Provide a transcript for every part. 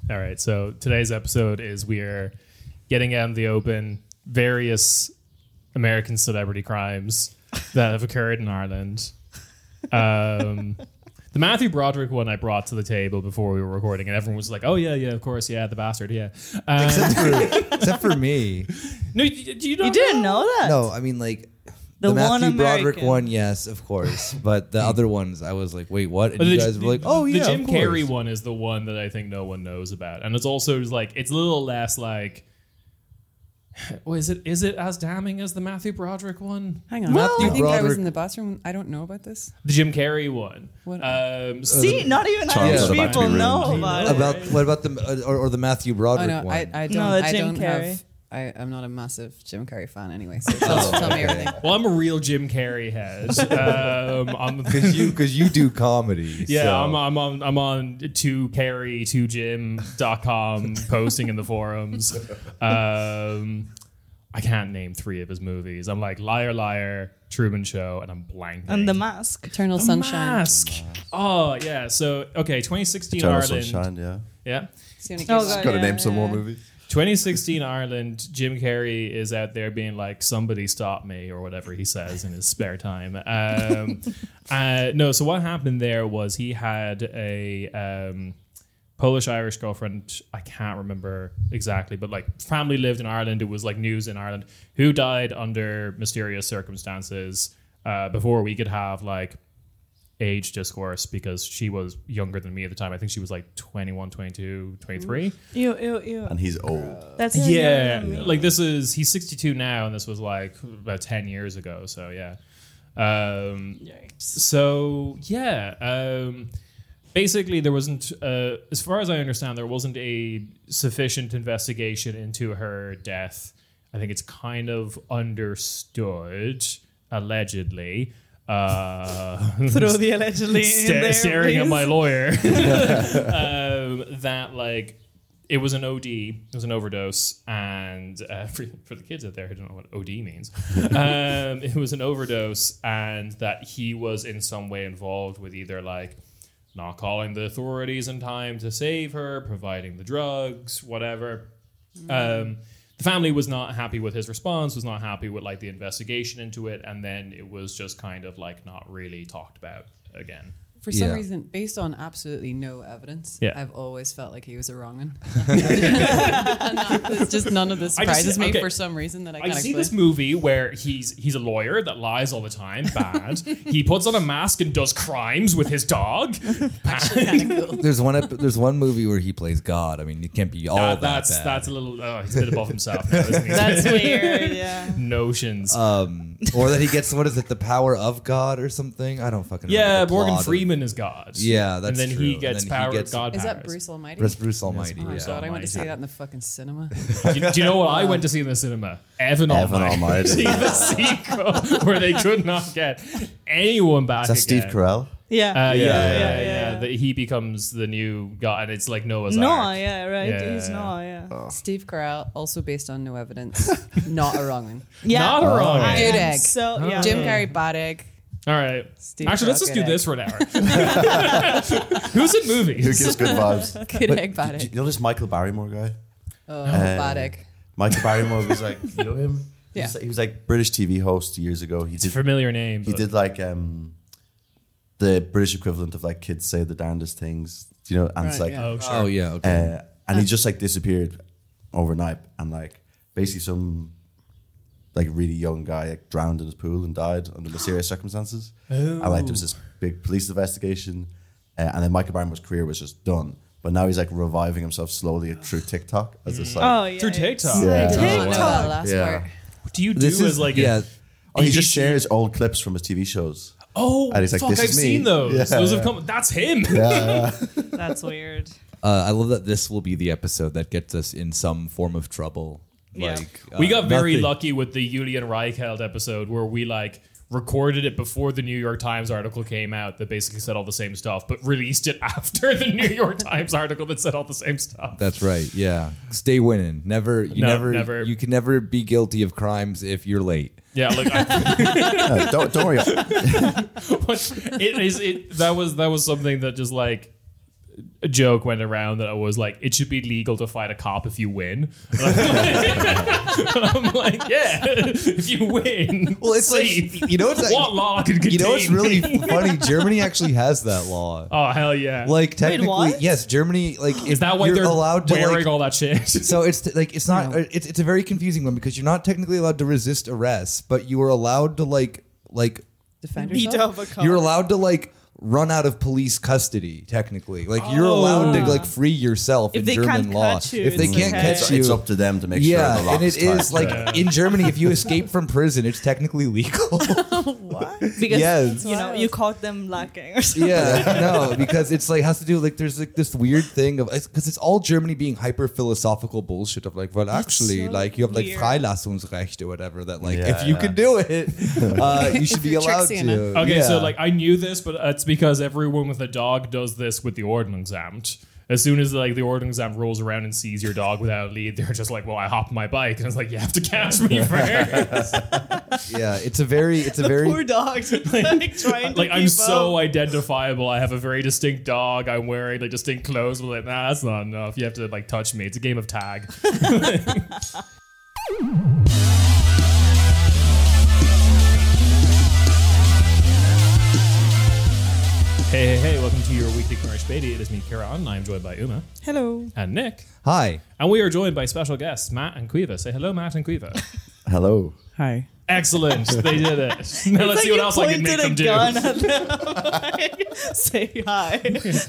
All right. So today's episode is we're getting out in the open various American celebrity crimes that have occurred in Ireland. The Matthew Broderick one I brought to the table before we were recording, and everyone was like, "Oh yeah, of course, yeah, the bastard, yeah." Except for me. No, you didn't know that? No, I mean like The one Matthew Broderick American. one, yes, of course. But the other ones, I was like, wait, what? And The- you guys were like, oh yeah, the Jim of course. Carrey one is the one that I think no one knows about, and it's also like it's a little less like. Well, is it as damning as the Matthew Broderick one? Hang on. Matthew I think I was Broderick- in the bathroom. I don't know about this. The Jim Carrey one. What? See, not even Charles Irish is about to people be know ruined. about it. About what about the or the Matthew Oh Broderick no, one? I don't. No, I Jim don't Carrey. have. I'm not a massive Jim Carrey fan anyway. So tell me everything. Well, I'm a real Jim Carrey head. Because you do comedy. Yeah, so. I'm on 2Carry2Jim.com posting in the forums. I can't name 3 of his movies. I'm like Liar Liar, Truman Show, and I'm blanking. And The Mask. Eternal Sunshine. Mask. Oh yeah. So okay, 2016 Eternal Ireland. Sunshine, yeah. Yeah. It's the only Oh, case- God. Got to Yeah, name some yeah, more yeah. movies. 2016 Ireland, Jim Carrey is out there being like, somebody stop me, or whatever he says in his spare time. No, so what happened there was he had a Polish-Irish girlfriend, I can't remember exactly, but like family lived in Ireland, it was like news in Ireland, who died under mysterious circumstances before we could have like age discourse, because she was younger than me at the time. I think she was like 21, 22, 23. Ew. And he's old. That's Yeah, younger than me. like he's 62 now, and this was like about 10 years ago. So yeah. So yeah. Basically, there wasn't, as far as I understand, there wasn't a sufficient investigation into her death. I think it's kind of understood, allegedly. Throw the allegedly in there, Staring at please. my lawyer. That like it was an OD, it was an overdose, and for the kids out there who don't know what OD means, it was an overdose, and that he was in some way involved with either like not calling the authorities in time to save her, providing the drugs, whatever. The family was not happy with his response, was not happy with like the investigation into it, and then it was just kind of like not really talked about again. For some Yeah. reason, based on absolutely no evidence, Yeah. I've always felt like he was a wrong'un. It's just none of this I just- surprises me okay. for some reason that I I can't see explain. this movie where he's a lawyer that lies all the time, bad. He puts on a mask and does crimes with his dog. Actually, kind of cool. There's one movie where he plays God. I mean, it can't be all That's bad. that's a little. He's a bit above himself now, isn't he? That's weird, yeah. Notions. Or that he gets, what is it, the power of God or something? I don't fucking yeah, remember the Morgan plot of- Freeman is God. Yeah, that's and then true. he And gets then he power. gets- God Is powers. that Bruce Almighty? That's Bruce Almighty. Oh, yeah. God, I went to see Almighty. that in the fucking cinema. Do you know what I went to see in the cinema? Evan Almighty. The sequel where they could not get anyone back. Is that Steve again. Carell? Yeah. Yeah. He becomes the new god, and it's like Noah's Noah, Ark. yeah, right. Yeah. He's Noah, yeah. Steve Carell, also based on no evidence, not a wrong'un. Yeah. Not a wrong. I Good am egg. So, yeah. Jim Carrey, bad egg. All right. Steve Actually, let's Carell, just do good this for an hour. Who's in Who movies? gives good vibes? Good egg, bad You egg. know this Michael Barrymore guy? Oh, bad egg. Michael Barrymore was like, you know him? Yeah. He was like British TV host years ago. He It's a did familiar name. he but- did like the British equivalent of like Kids Say the Darndest Things, you know, and it's Right, like yeah. Oh, sure. Oh, yeah, okay. and he just like disappeared overnight, and like basically some like really young guy like drowned in his pool and died under mysterious circumstances. And like there was this big police investigation, and then Michael Barrymore's career was just done. But now he's like reviving himself slowly through TikTok as this like Oh, yeah. Through TikTok. Yeah. I did not know TikTok. that last Yeah. part. What do you do This as is like yeah. a... oh, he just ABC? shares old clips from his TV shows. Oh, And he's like, fuck, "This I've is me." seen those. Yeah, Those have yeah. come... That's him. That's weird. I love that this will be the episode that gets us in some form of trouble. Yeah. Like We got very nothing- lucky with the Julian Reichelt episode where we like recorded it before the New York Times article came out that basically said all the same stuff, but released it after the New York Times article that said all the same stuff. That's right. Yeah. Stay winning. Never. Never. You can never be guilty of crimes if you're late. Yeah, like Don't worry. that was something that just like a joke went around that I was like, it should be legal to fight a cop if you win. And I'm like, yeah, if you win. Well, it's safe. like, you know, it's What law can contain you know what's really me? funny? Germany actually has that law. Oh hell yeah! Like technically, what? yes, Germany. Like Is that why you're they're allowed to wearing like, all that shit? So it's not it's a very confusing one because you're not technically allowed to resist arrest, but you are allowed to like Defend Beat yourself. up a car. you're allowed to like run out of police custody technically. Like you're allowed to like free yourself If in they German can't law. catch you, If they it's can't okay. catch you, It's up to them to make sure yeah, the law and it is like Yeah. in Germany, if you escape from prison, it's technically legal. What? Because Yes. you know you caught them lacking or something. Yeah, no, because it's like has to do like there's like this weird thing of because it's all Germany being hyper philosophical bullshit of like, well, actually, so like you have like weird. Freilassungsrecht or whatever that like Yeah, if you yeah. can do it, you should be allowed Tricksy to. enough. Okay, Yeah. so like I knew this, but it's because everyone with a dog does this with the Ordnungsamt. As soon as like the Ordnungsamt rolls around and sees your dog without a lead, they're just like, "Well, I hopped my bike," and it's like, "You have to catch me first." Yeah, it's a very Poor dog, just, like trying to Like I'm keep so up. identifiable. I have a very distinct dog. I'm wearing like distinct clothes. But like, nah, that's not enough. You have to like touch me. It's a game of tag. Hey, welcome to your weekly Nourish Beatty. It is me, Kieran. I'm joined by Uma Hello. and Nick. Hi. And we are joined by special guests, Matt and Quiva. Say hello, Matt and Quiva. Hello. Hi. Excellent. They did it. Now let's see what else I can make them do. Gun at them, like, say hi.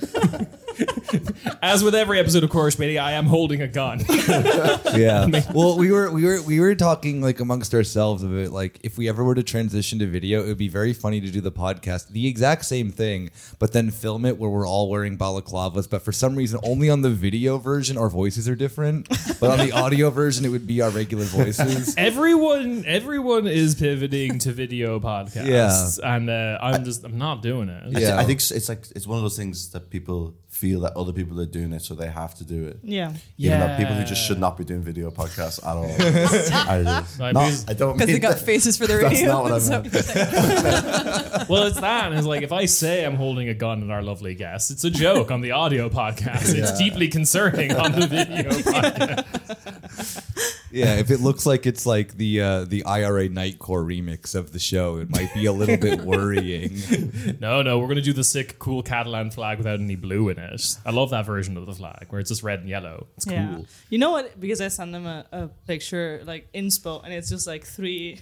As with every episode of Chorus Media, I am holding a gun. Yeah. Well, we were talking like amongst ourselves of it. Like, if we ever were to transition to video, it would be very funny to do the podcast, the exact same thing, but then film it where we're all wearing balaclavas. But for some reason, only on the video version, our voices are different. But on the audio version, it would be our regular voices. Everyone is pivoting to video podcasts, and I'm not doing it. Yeah. I think it's one of those things that people feel that other people are doing it, so they have to do it. Yeah. Even though people who just should not be doing video podcasts at all. Like, I don't Because they mean got that. faces for the That's radio. not what I Is that meant. what you're saying? Well, it's that, and it's like if I say I'm holding a gun at our lovely guest, it's a joke on the audio podcast. It's deeply concerning on the video podcast. Yeah, if it looks like it's like the IRA Nightcore remix of the show, it might be a little bit worrying. No, we're gonna do the sick, cool Catalan flag without any blue in it. I love that version of the flag where it's just red and yellow. It's cool. Yeah. You know what? Because I sent them a picture, like inspo, and it's just like 3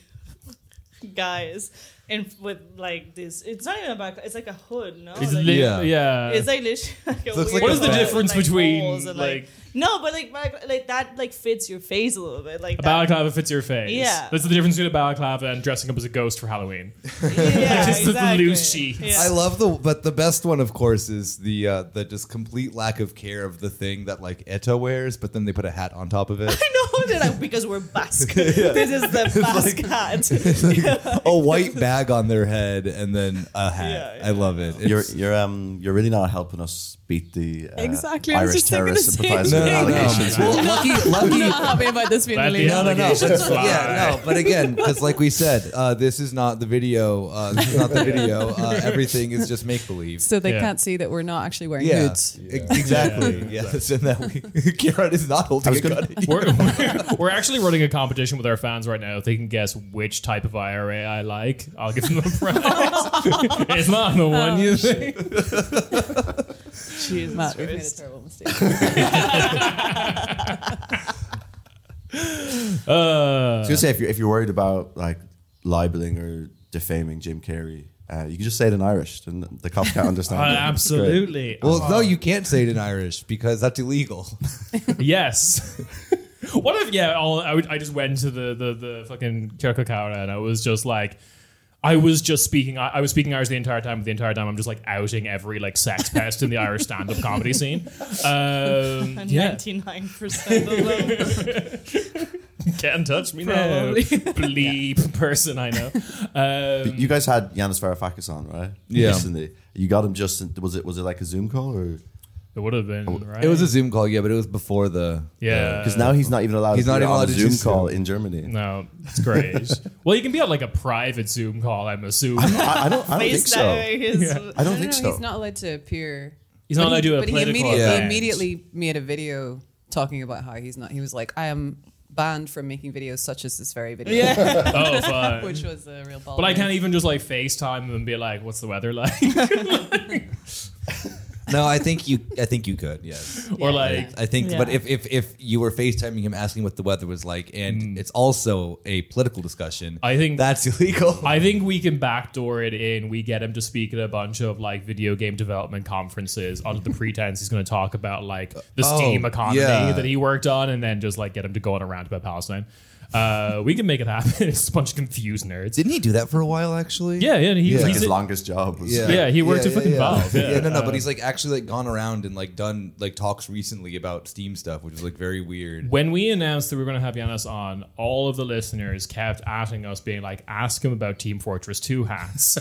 guys with like this. It's not even a back. It's like a hood. No. It's like, Yeah. It's like literally like a Looks weird like What is the hood with, difference like, between holes and, like no, but like that like fits your face a little bit, like a that. balaclava fits your face? Yeah. That's the difference between a balaclava and dressing up as a ghost for Halloween. Yeah, Just the exactly. loose sheets. Yeah. I love but the best one, of course, is the just complete lack of care of the thing that like Eto wears, but then they put a hat on top of it. I know, they're like, because we're Basque. This is the Basque hat. A white bag on their head and then a hat. Yeah, I love it. It's- You're really not helping us beat the Exactly, I was Irish just thinking terrorist the same sympathizer thing. allegations. Well, lucky. Not happy about this being Let released. the allegations fly. Yeah, no, but again, because like we said, this is not the video. This is not the video. Everything is just make believe. So they Yeah. can't see that we're not actually wearing Yeah, hoods. exactly. Yes, and that we Kieran is not holding a gun. We're actually running a competition with our fans right now. If they can guess which type of IRA I like, I'll give them a prize. It's not the one you think. Jesus Matt, we've made a Christ. terrible mistake. I was gonna say if you're worried about like libeling or defaming Jim Carrey, you can just say it in Irish, and the cops can't understand. it. Absolutely. Well, no, you can't say it in Irish because that's illegal. Yes. What if I just went to the fucking Kirk Cara and I was just like I was speaking Irish the entire time. The entire time I'm just like outing every like sex pest in the Irish stand-up comedy scene. And 99% of them. Can't touch me now. Probably. Bleep person I know. You guys had Yanis Varoufakis on, right? Yeah. Recently. You got him just. Was it like a Zoom call or? It would have been right. It was a Zoom call, yeah, but it was before the. yeah. Because now he's not even allowed. He's to not be even on allowed a to Zoom do call Zoom. in Germany. No, it's great. Well, you can be on like a private Zoom call. I'm assuming. I don't think Face so. that way is- I don't think so. He's not allowed to appear He's not allowed to do a But he political Yeah. event. immediately made a video talking about how he's not. He was like, I am banned from making videos such as this very video. Yeah. Oh, fine. Which was a real ball. But I can't even just like FaceTime him and be like, "What's the weather like?" No, I think you could. Yes. Or Yeah, like, yeah. I think, Yeah. but if you were FaceTiming him asking what the weather was like, and it's also a political discussion, I think that's illegal. I think we can backdoor it in. We get him to speak at a bunch of like video game development conferences under the pretense he's going to talk about like the Steam economy yeah. that he worked on, and then just like get him to go on a rant about Palestine. We can make it happen. It's just a bunch of confused nerds. Didn't he do that for a while? Actually, Yeah, Yeah. he's His longest job was Yeah, he worked at fucking Valve, yeah. no, but he's like actually like gone around and like done like talks recently about Steam stuff, which is like very weird. When we announced that we were going to have Yanis on, all of the listeners kept asking us, being like, "Ask him about Team Fortress 2 hats."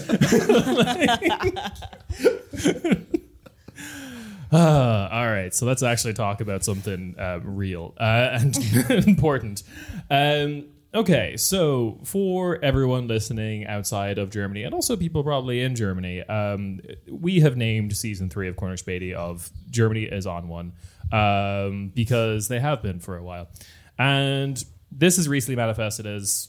All right, so let's actually talk about something real and important. Okay, so for everyone listening outside of Germany, and also people probably in Germany, we have named season 3 of Corner Spady of Germany is on one, because they have been for a while. And this is recently manifested as...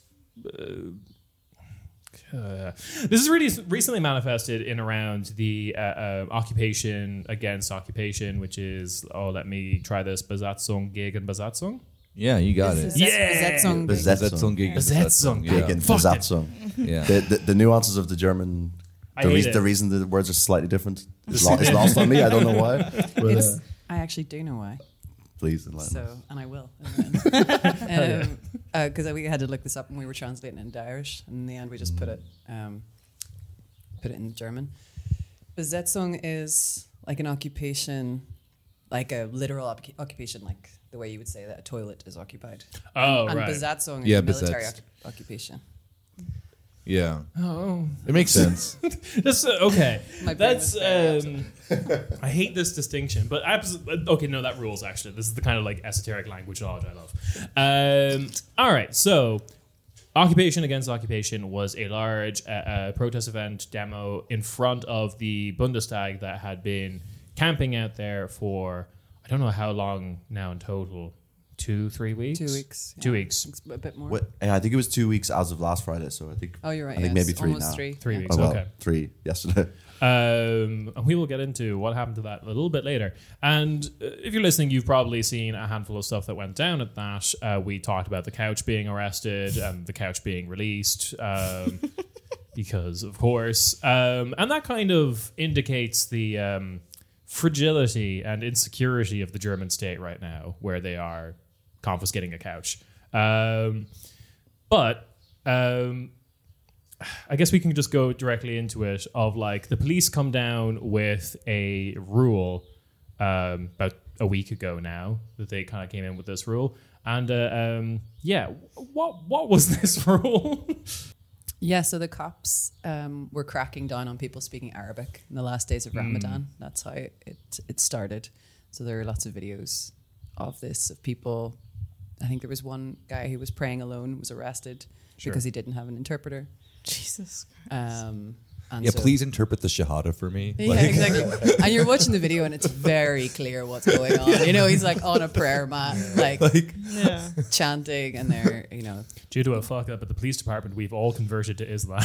this is really recently manifested in around the occupation against occupation, which is, let me try this, Besatzung gegen Besatzung. Yeah, you got it. Besetzung. Besetzung gegen Besetzung. Yeah. Gegen Fuck it. Besatzung. Yeah. The nuances of the German, I hate it. the reason the words are slightly different is lost on me. I don't know why. It's, I actually do know why. Please enlighten So, us. and I will. Because we had to look this up and we were translating it into Irish. And in the end, we just put it in German. Besetzung is like an occupation, like a literal occupation, like the way you would say that a toilet is occupied. Oh, And right. Besatzung is Yeah, a military besetzt. occupation. Yeah. Oh. It makes sense. That's okay. My brain That's was very I hate this distinction, but okay, no, that rules actually. This is the kind of like esoteric language knowledge I love. All right, so Occupation Against Occupation was a large protest event demo in front of the Bundestag that had been camping out there for I don't know how long now in total. 2-3 weeks? 2 weeks. 2 yeah. weeks. It's a bit more. I think it was 2 weeks as of last Friday, so I think. Oh, you're right. I think yes. maybe 3 Almost now. 3. 3 yeah. weeks. Oh, well, Okay. 3 yesterday. And we will get into what happened to that a little bit later. And if you're listening, you've probably seen a handful of stuff that went down at that. We talked about the couch being arrested and the couch being released. Because, of course. And that kind of indicates the fragility and insecurity of the German state right now, where they are confiscating a couch. But I guess we can just go directly into it of like the police come down with a rule about a week ago now that they kind of came in with this rule. And what was this rule? Yeah, so the cops were cracking down on people speaking Arabic in the last days of Ramadan. That's how it started. So there are lots of videos of this, of people. I think there was one guy who was praying alone, was arrested because he didn't have an interpreter. Jesus. And Yeah, so- please interpret the Shahada for me. Yeah, exactly. And you're watching the video and it's very clear what's going on. You know, he's like on a prayer mat, like Yeah. chanting, and they're, you know, Due to a fuck up at the police department, we've all converted to Islam.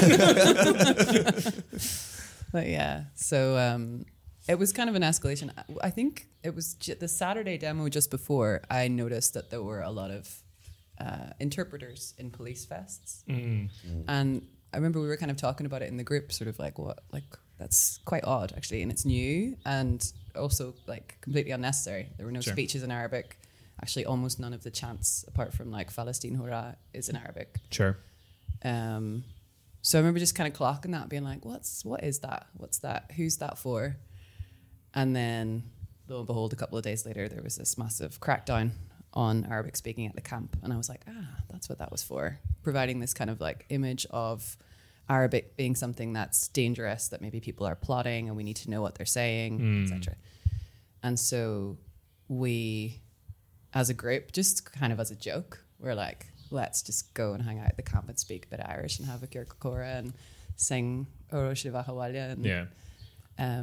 but yeah. So it was kind of an escalation. I think it was the Saturday demo just before I noticed that there were a lot of interpreters in police vests. And I remember we were kind of talking about it in the group, sort of like, what, like, that's quite odd actually, and it's new and also like completely unnecessary. There were no speeches in Arabic. Actually, almost none of the chants, apart from like Palestine Hurrah, is in Arabic. Sure. So I remember just kind of clocking that, being like, what is that? What's that? Who's that for? And then, lo and behold, a couple of days later, there was this massive crackdown on Arabic speaking at the camp. And I was like, that's what that was for. Providing this kind of like image of Arabic being something that's dangerous, that maybe people are plotting and we need to know what they're saying, etc. And so we, as a group, just kind of as a joke, we're like, let's just go and hang out at the camp and speak a bit of Irish and have a Kirk Cora and sing Oro Shiva Hawalia. And, Yeah.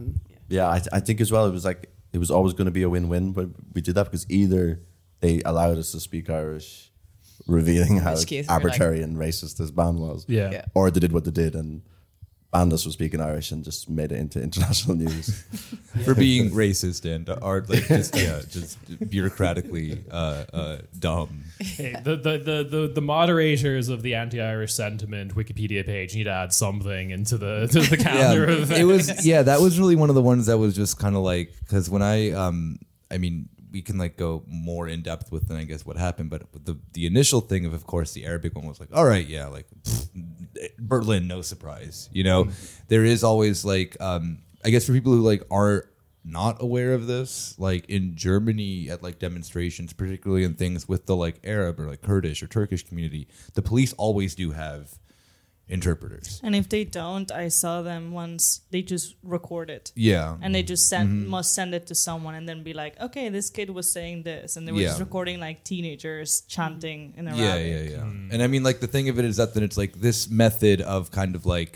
Yeah, I think as well, it was always going to be a win-win when we did that, because either they allowed us to speak Irish, revealing how which case we're arbitrary and racist this ban was, Yeah. or they did what they did and banned us from speaking Irish and just made it into international news. For being racist and are like just bureaucratically dumb. Hey, the moderators of the anti-Irish sentiment Wikipedia page need to add something into the calendar of It was that was really one of the ones that was just kind of like, because when I mean, we can like go more in depth with I guess what happened, but the initial thing of course the Arabic one was like, all right, yeah, like Berlin, no surprise, you know. There is always like I guess for people who like are not aware of this, like in Germany at like demonstrations, particularly in things with the like Arab or like Kurdish or Turkish community, the police always do have interpreters. And if they don't, I saw them once, they just record it. Yeah. And they just must send it to someone and then be like, okay, this kid was saying this. And they were just recording like teenagers chanting in Arabic. Yeah. And I mean, like, the thing of it is that then it's like this method of kind of like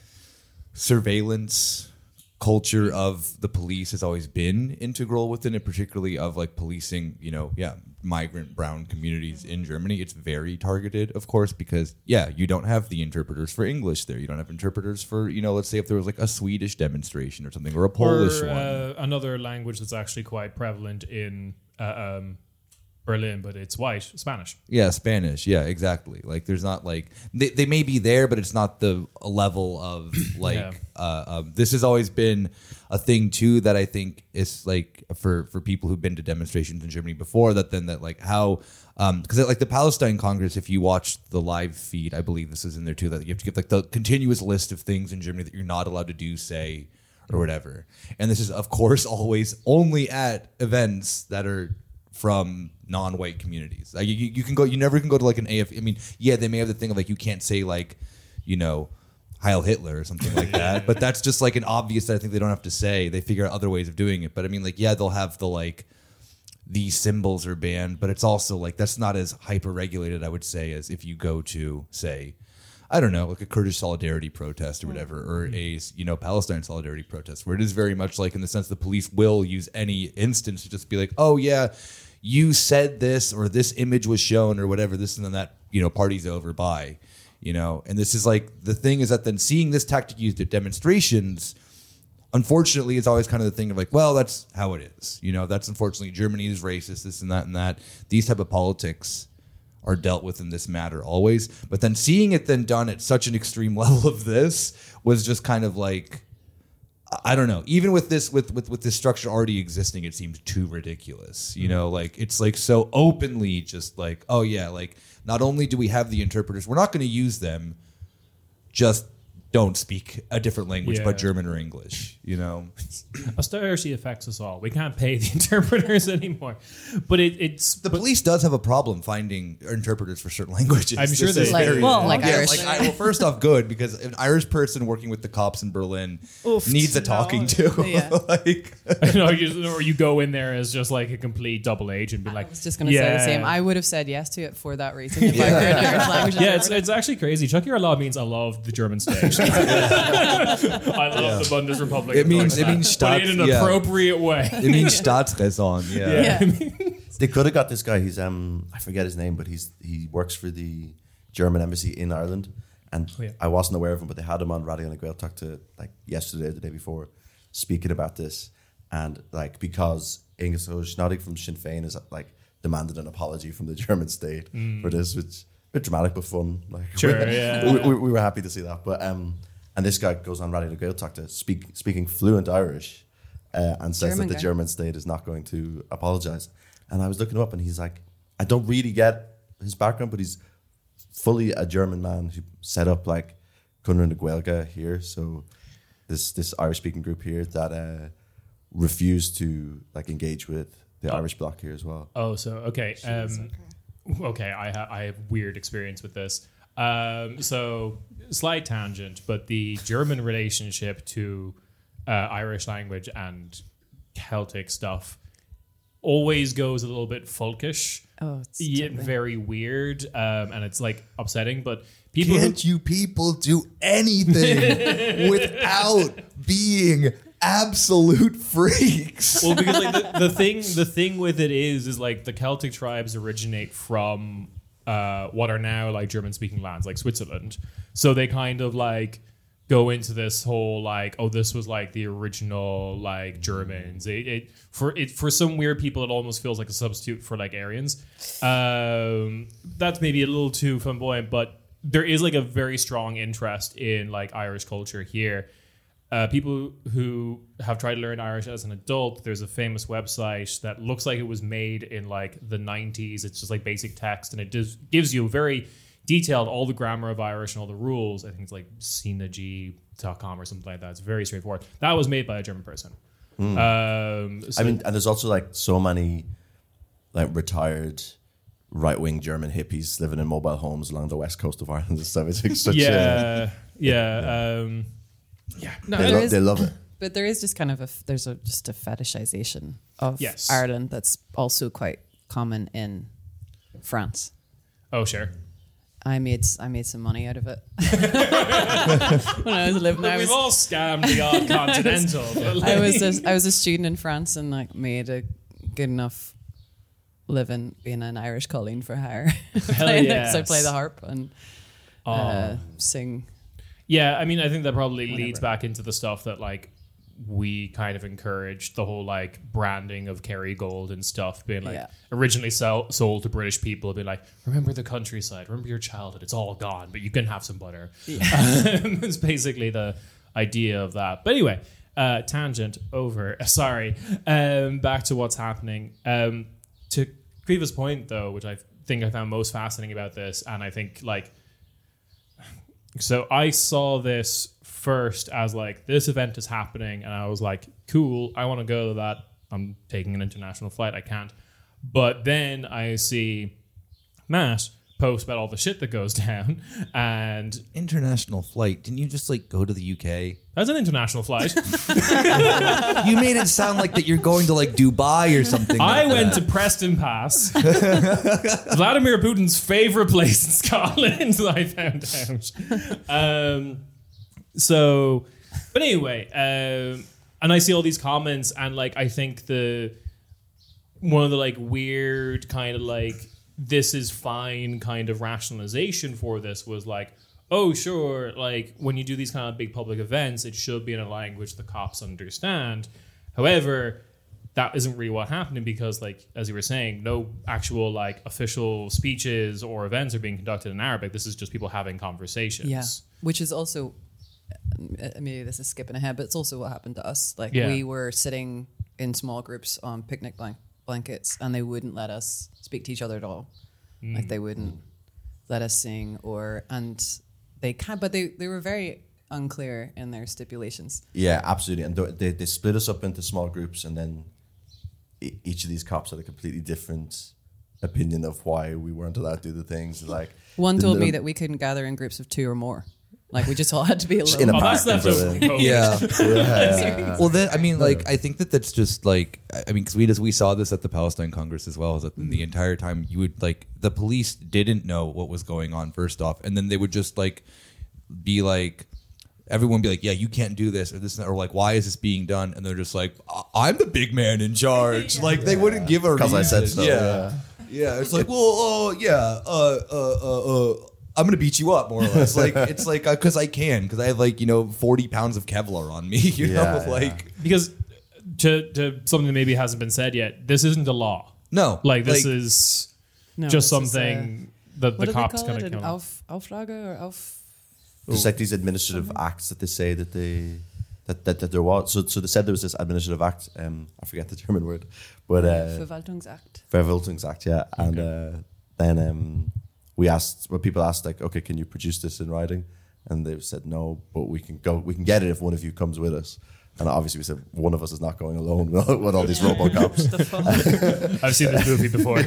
surveillance culture of the police has always been integral within it, particularly of like policing, you know, migrant brown communities in Germany. It's very targeted, of course, because you don't have the interpreters for English there. You don't have interpreters for, you know, let's say if there was like a Swedish demonstration or something, or a Polish one. Another language that's actually quite prevalent in Berlin, but it's white, Spanish. Yeah, Spanish. Yeah, exactly. Like, there's not like they may be there, but it's not the level of like. This has always been a thing too that I think is like for people who've been to demonstrations in Germany before. That like how because like the Palestine Congress, if you watch the live feed, I believe this is in there too. That you have to give like the continuous list of things in Germany that you're not allowed to do, say, or whatever. And this is of course always only at events that are from non-white communities. Like you can go, you never can go to like an AF. I mean, they may have the thing of like you can't say like, you know, Heil Hitler or something like that. But that's just like an obvious that I think they don't have to say. They figure out other ways of doing it. But I mean, like, they'll have the like these symbols are banned, but it's also like that's not as hyper regulated, I would say, as if you go to say, I don't know, like a Kurdish solidarity protest or whatever, or a, you know, Palestine solidarity protest, where it is very much like in the sense the police will use any instance to just be like, oh yeah, you said this, or this image was shown, or whatever, this and then that, you know, party's over, bye, you know. And this is like, the thing is that then seeing this tactic used at demonstrations, unfortunately, it's always kind of the thing of like, well, that's how it is, you know, that's unfortunately, Germany is racist, this and that and that. These type of politics are dealt with in this matter always. But then seeing it then done at such an extreme level of this was just kind of like, I don't know, even with this with this structure already existing, it seems too ridiculous, you know. Like, it's like so openly just like, oh yeah, like not only do we have the interpreters, we're not going to use them, just don't speak a different language but German or English, you know. Austerity affects us all. We can't pay the interpreters anymore. But it's the police does have a problem finding interpreters for certain languages. I'm sure This is they very- do. Irish. well, first off, good, because an Irish person working with the cops in Berlin Oof, needs a no. talking to. Yeah. Like, or you go in there as just like a complete double agent and be like, I was just going to say the same. I would have said yes to it for that reason if I were an Irish language interpreter. it's actually crazy. Chucky Law means I love the German state. I love the Bundesrepublik. It means but in Staats- an appropriate way. it means Staatsräson. Yeah. They could have got this guy. He's I forget his name, but he works for the German embassy in Ireland, and I wasn't aware of him. But they had him on Radio na Gaeltacht to like yesterday or the day before, speaking about this, and like because Angus O'Snodig from Sinn Féin is like demanded an apology from the German state for this, which is a bit dramatic but fun. Like, Sure, we were happy to see that, but and this guy goes on Radio na Gaeltacht to speaking fluent Irish, and says German that the guy. German state is not going to apologize. And I was looking him up, and he's like, I don't really get his background, but he's fully a German man who set up like Cunra na Gaeilge here. So this Irish speaking group here that refused to like engage with the Irish bloc here as well. Oh, so okay. Okay, I have weird experience with this. So slight tangent, but the German relationship to Irish language and Celtic stuff always goes a little bit folkish. Oh, it's Very weird, and it's like upsetting. But people Can't you people do anything without being absolute freaks. Well, because like the thing with it is like the Celtic tribes originate from what are now like German speaking lands like Switzerland. So they kind of like go into this whole like, oh, this was like the original like Germans. For some weird people, it almost feels like a substitute for like Aryans. That's maybe a little too flamboyant, but there is like a very strong interest in like Irish culture here. People who have tried to learn Irish as an adult, there's a famous website that looks like it was made in like the 90s. It's just like basic text, and it just gives you very detailed all the grammar of Irish and all the rules. I think it's like synergy.com or something like that. It's very straightforward. That was made by a German person. I mean, and there's also like so many like retired right-wing German hippies living in mobile homes along the west coast of Ireland and stuff. It's like such No, they love it. But there is just kind of just a fetishization of Yes. Ireland that's also quite common in France. Oh, sure. I made some money out of it when I was living there. We've all scammed the odd continental. But like, I was a student in France and like made a good enough living being an Irish Colleen for hire. yes. So I play the harp and sing. Yeah, I mean, I think that probably leads back into the stuff that like we kind of encouraged, the whole like branding of Kerrygold and stuff being like originally sold to British people, being like, remember the countryside, remember your childhood, it's all gone, but you can have some butter. It's basically the idea of that. But anyway, tangent over. Sorry. Back to what's happening. To Kriva's point though, which I think I found most fascinating about this, and I think like, so I saw this first as like, this event is happening, and I was like, cool, I want to go to that. I'm taking an international flight, I can't. But then I see Matt post about all the shit that goes down, and International flight. Didn't you just like go to the UK? that's an international flight. You made it sound like that you're going to like Dubai or something. I like went that. to Preston Pass, Vladimir Putin's favorite place in Scotland, that I found out. So, but anyway, and I see all these comments, and like I think one of the like weird kind of like this is fine kind of rationalization for this was like, oh sure, like when you do these kind of big public events, it should be in a language the cops understand. However, that isn't really what happened, because like as you were saying, no actual like official speeches or events are being conducted in Arabic. This is just people having conversations. Yeah, which is also, maybe this is skipping ahead, but it's also what happened to us. Like we were sitting in small groups on picnic blankets, and they wouldn't let us speak to each other at all. Like they wouldn't let us sing, and they can, but they were very unclear in their stipulations. Yeah, absolutely. And they split us up into small groups, and then each of these cops had a completely different opinion of why we weren't allowed to do the things. Like one told me that we couldn't gather in groups of 2 or more. Like we just all had to be alone. in a Oh, park. that's left over from COVID. Yeah. Well, then I mean, like I think that's just like I mean, because we saw this at the Palestine Congress as well. Is that the entire time you would like the police didn't know what was going on first off, and then they would just like be like. Everyone be like, yeah, you can't do this or this, or like, why is this being done? And they're just like, I'm the big man in charge. Like they wouldn't give a reason. Because I said so. Yeah. It's like, well, I'm gonna beat you up more or less. Like it's like because I have like 40 pounds of Kevlar on me. You know, like Because to something that maybe hasn't been said yet, this isn't a law. no, Like this is No, just this is, something that what the do they cops call kind it? of An come. Auflage or There's like these administrative acts that they say that there was. So they said there was this administrative act. I forget the German word, but Verwaltungsakt. Verwaltungsakt, yeah. And then people asked like, okay, can you produce this in writing? And they said no, but we can get it if one of you comes with us. And obviously we said one of us is not going alone with all these RoboCops. I've seen this movie before.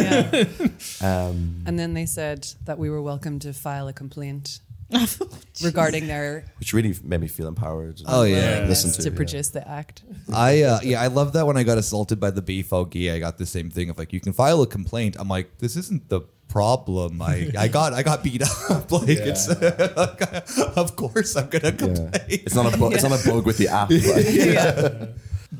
And then they said that we were welcome to file a complaint regarding their Which really made me feel empowered. Oh, yeah. Listen to produce the act. I love that when I got assaulted by the BFOG, I got the same thing of like, you can file a complaint. I'm like, this isn't the problem. I got beat up. Like it's of course I'm gonna complain. It's not a it's not a bug with the app. Like.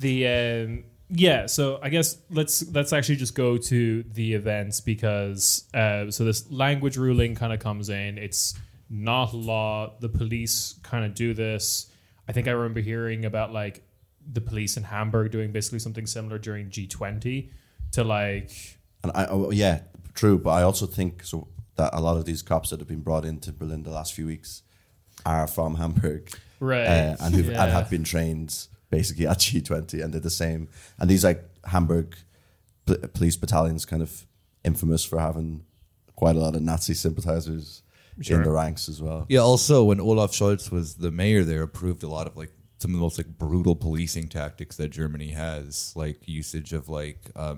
So I guess let's actually just go to the events because so this language ruling kind of comes in. It's not law. The police kind of do this. I think I remember hearing about like the police in Hamburg doing basically something similar during G20 to like. And true. But I also think so that a lot of these cops that have been brought into Berlin the last few weeks are from Hamburg, right? And have been trained basically at G20 and did the same. And these like Hamburg police battalions kind of infamous for having quite a lot of Nazi sympathizers in the ranks as well. Yeah. Also, when Olaf Scholz was the mayor there, approved a lot of like some of the most like brutal policing tactics that Germany has, like usage of like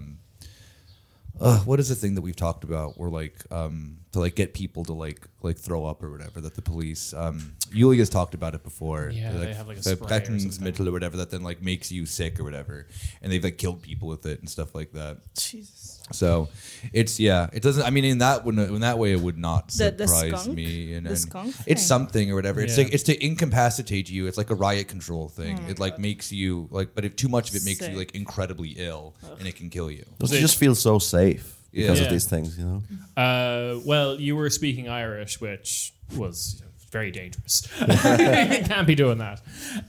what is the thing that we've talked about? Where like to like get people to like throw up or whatever. That the police, Julia's talked about it before. Yeah, like, they have like a spray or something. or whatever that then like makes you sick or whatever, and they've like killed people with it and stuff like that. Jesus. So it's it doesn't. I mean, in that way, it would not surprise skunk? me. And The skunk it's thing. something or whatever. It's Yeah. like it's to incapacitate you. It's like a riot control thing. It like makes you like, but if too much of it makes you Sick. like incredibly ill, and it can kill you. Doesn't it just feel so safe because Yeah. of these things, you know? Well, you were speaking Irish, which was very dangerous. You can't be doing that.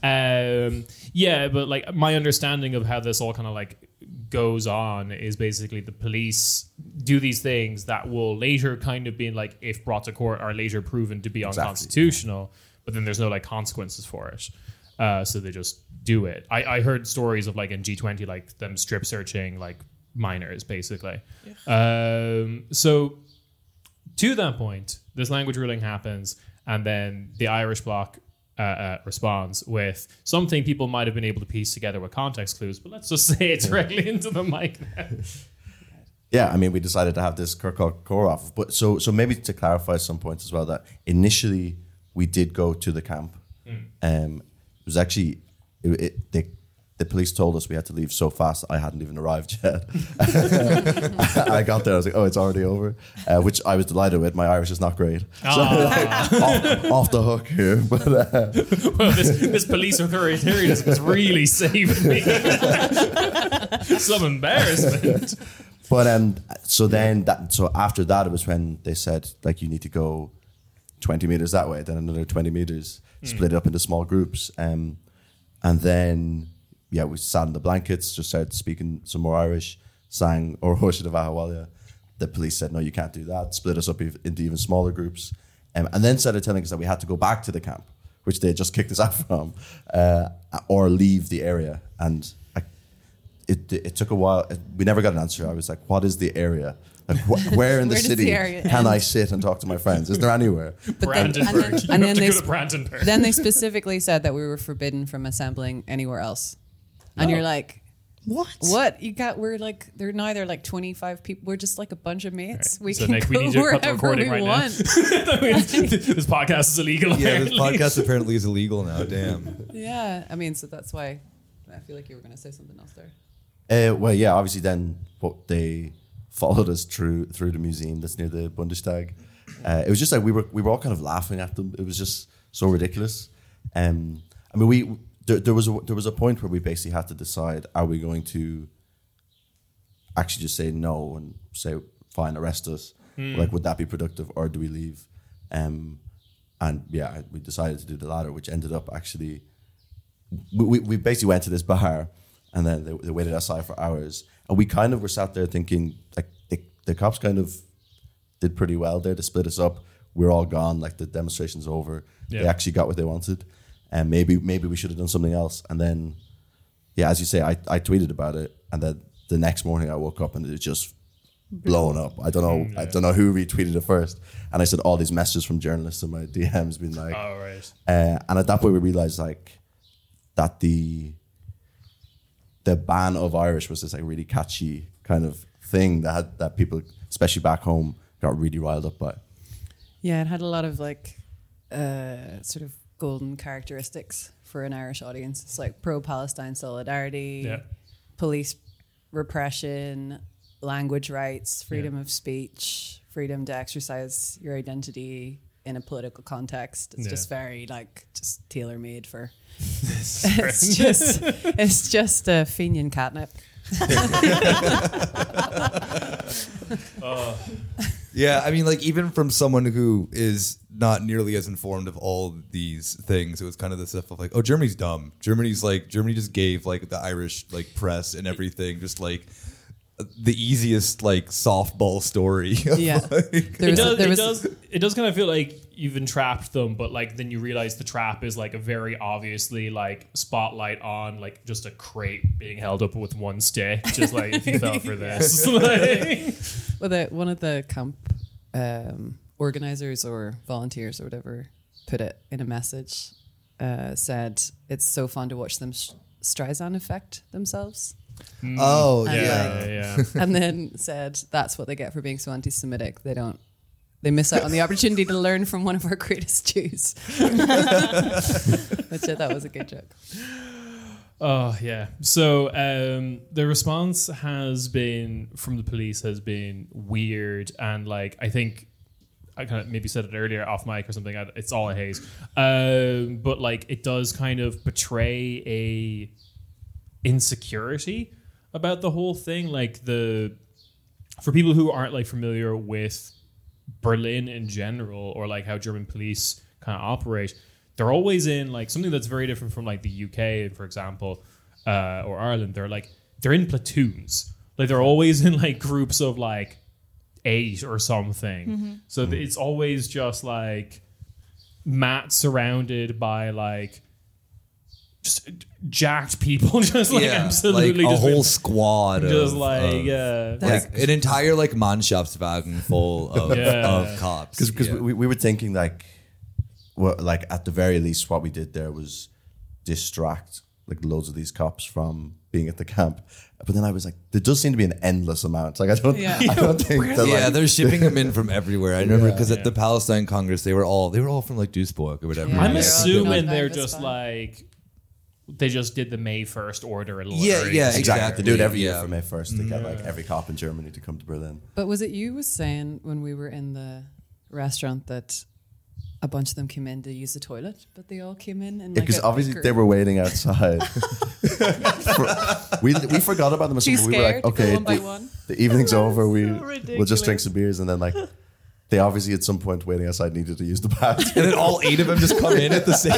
But like my understanding of how this all kind of like goes on is basically the police do these things that will later kind of be like, if brought to court, are later proven to be unconstitutional, but then there's no like consequences for it. So they just do it. I heard stories of like in G20, like them strip searching like minors basically. So to that point, this language ruling happens, and then the Irish bloc responds with something people might have been able to piece together with context clues, but let's just say it directly into the mic now. Yeah, I mean, we decided to have this Kirkuk core off. But so maybe to clarify some points as well, that initially we did go to the camp. It was actually, the police told us we had to leave so fast I hadn't even arrived yet. I got there, I was like, oh, it's already over, which I was delighted with. My Irish is not great. So, off the hook here. But well, this police authoritarianism has really saved me. Some embarrassment. But so after that, it was when they said, like, you need to go 20 meters that way, then another 20 meters, split it up into small groups. And then, we sat in the blankets, just started speaking some more Irish, sang Or Hoisha de Vahawalia. The police said, no, you can't do that, split us up into even smaller groups. And then started telling us that we had to go back to the camp, which they had just kicked us out from, or leave the area. And it took a while. We never got an answer. I was like, what is the area? Like, where in the Where does city the area can end? I sit and talk to my friends? Is there anywhere? Brandenburg. and You then have to they go to Brandenburg. Then they specifically said that we were forbidden from assembling anywhere else. And you're like, what? We're like, they're neither like 25 people. We're just like a bunch of mates. Right. We So, can Nick, go we need you to cut the wherever recording we right now. want. This podcast is illegal. Yeah, this apparently. podcast apparently is illegal now. Damn. Yeah. I mean, so that's why I feel like you were going to say something else there. Obviously then they followed us through the museum that's near the Bundestag. It was just like we were all kind of laughing at them. It was just so ridiculous. I mean, there was a point where we basically had to decide: are we going to actually just say no and say fine, arrest us? Like, would that be productive, or do we leave? We decided to do the latter, which ended up actually. We basically went to this bar, and then they waited outside for hours, and we kind of were sat there thinking, like, the cops kind of did pretty well there to split us up. We're all gone, like, the demonstration's over. Yeah. They actually got what they wanted, and maybe we should have done something else. And then, as you say, I tweeted about it, and then the next morning I woke up and it just blown up. I don't know who retweeted it first, and I said all these messages from journalists in my DMs being like, Oh, right. and at that point we realized like that the ban of Irish was this like really catchy kind of thing that people, especially back home, got really riled up by. Yeah, it had a lot of like sort of golden characteristics for an Irish audience. It's like pro-Palestine solidarity, police repression, language rights, freedom of speech, freedom to exercise your identity in a political context. It's just very like just tailor made for. it's just a Fenian catnip. Yeah, I mean, like, even from someone who is not nearly as informed of all these things, it was kind of the stuff of like, oh, Germany's dumb. Germany just gave like the Irish like press and everything just like the easiest like softball story. Yeah, It does kind of feel like you've entrapped them, but like then you realize the trap is like a very obviously like spotlight on like just a crate being held up with one stick, just like if you fell for this. Well, one of the camp organizers or volunteers or whatever put it in a message, said it's so fun to watch them Streisand affect themselves. Oh, And yeah. And then said that's what they get for being so anti-Semitic. They miss out on the opportunity to learn from one of our greatest Jews. Which I thought was a good joke. Oh yeah. So the response has been from the police has been weird, and like I think I kind of maybe said it earlier off mic or something. It's all a haze, but like it does kind of betray a insecurity about the whole thing. Like for people who aren't like familiar with Berlin in general or like how German police kind of operate, they're always in like something that's very different from like the UK, for example, or Ireland. They're in platoons. Like they're always in like groups of like 8 or something. Mm-hmm. So it's always just like Matt surrounded by like just jacked people, just like absolutely like a just whole squad, just of, like like an entire like Mannschaftswagen full of cops. Because we were thinking like, well, like at the very least, what we did there was distract like loads of these cops from being at the camp. But then I was like, there does seem to be an endless amount. Like I don't think that, yeah, like, they're shipping them in from everywhere. I remember because at the Palestine Congress, they were all from like Duisburg or whatever. Yeah. I'm Yeah. assuming Yeah. they're Yeah. just like they just did the May 1st order. Yeah, exactly. They do it every year yeah. for May 1st. They get like every cop in Germany to come to Berlin. But was it you was saying when we were in the restaurant that a bunch of them came in to use the toilet, but they all came in and Because obviously they were waiting outside. we forgot about them. Too So we were like, scared to go okay, one by one. the evening's over. ridiculous. We'll just drink some beers, and then like they obviously at some point waiting outside needed to use the bathroom. And then all 8 of them just come in at the same.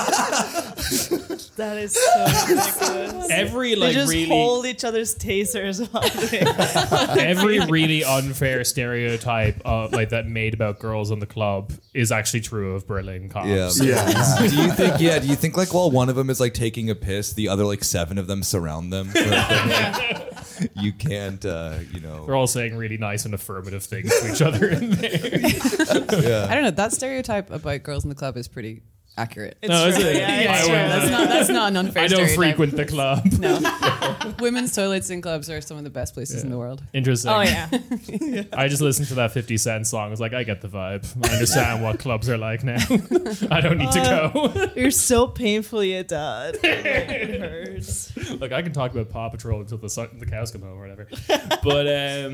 That is so ridiculous. Every They like just really hold each other's tasers while every really unfair stereotype of like that made about girls in the club is actually true of Berlin cops. Yeah. Do you think like while one of them is like taking a piss, the other like 7 of them surround them? You can't, They're all saying really nice and affirmative things to each other in there. Yeah. I don't know. That stereotype about girls in the club is pretty accurate. No, is it? Yeah, I it's wouldn't- true. That's not an unfair I don't stereotype. frequent the club. No. Women's toilets in clubs are some of the best places in the world. Interesting. Oh yeah. I just listened to that 50 Cent song. I was like, I get the vibe. I understand what clubs are like now. I don't need to go. You're so painfully a dad. It hurts. Look, I can talk about Paw Patrol until the cows come home or whatever. But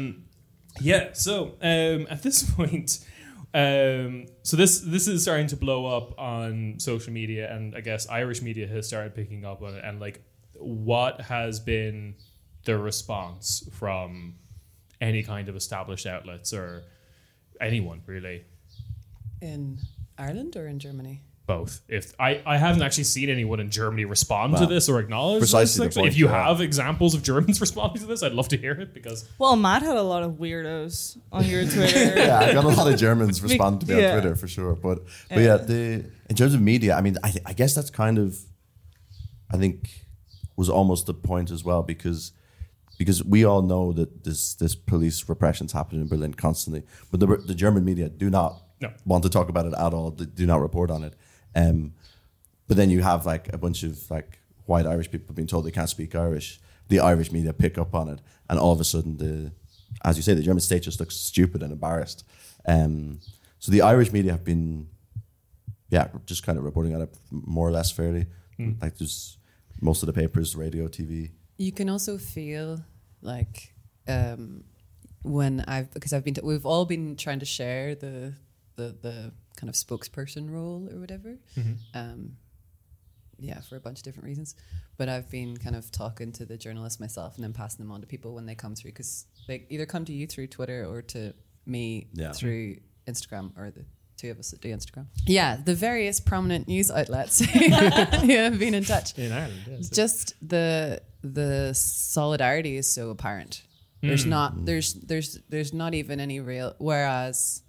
so at this point, so this is starting to blow up on social media, and I guess Irish media has started picking up on it. And like, what has been the response from any kind of established outlets or anyone really? In Ireland or in Germany? Both. If I haven't actually seen anyone in Germany respond to Well, this or acknowledge precisely this. the point, If you yeah. have examples of Germans responding to this, I'd love to hear it because Well, Matt had a lot of weirdos on your Twitter. Yeah, I got a lot of Germans responding to me Yeah. on Twitter for sure. But in terms of media, I mean, I guess that's kind of, I think, was almost the point as well because we all know that this police repression's happening in Berlin constantly, but the German media do not want to talk about it at all. They do not report on it. But then you have like a bunch of like white Irish people being told they can't speak Irish. The Irish media pick up on it, and all of a sudden, as you say, the German state just looks stupid and embarrassed. So the Irish media have been, just kind of reporting on it more or less fairly. Like there's most of the papers, radio, TV. You can also feel like because we've all been trying to share the kind of spokesperson role or whatever. For a bunch of different reasons. But I've been kind of talking to the journalists myself and then passing them on to people when they come through, because they either come to you through Twitter or to me through Instagram, or the two of us that do Instagram. Yeah, the various prominent news outlets who have been in touch. In Ireland, yes. Just the solidarity is so apparent. There's not not even any real, whereas,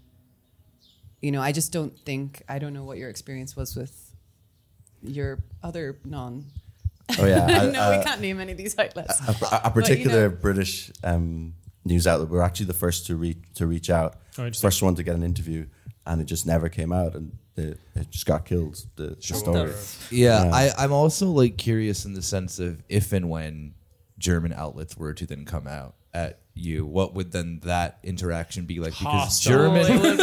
you know, I don't know what your experience was with your other non. Oh yeah, no, we can't name any of these outlets. A particular British news outlet. We were actually the first to reach out, first one to get an interview, and it just never came out, and it just got killed. The story. Yeah, I'm also like curious in the sense of if and when German outlets were to then come out at you, what would then that interaction be like? Because German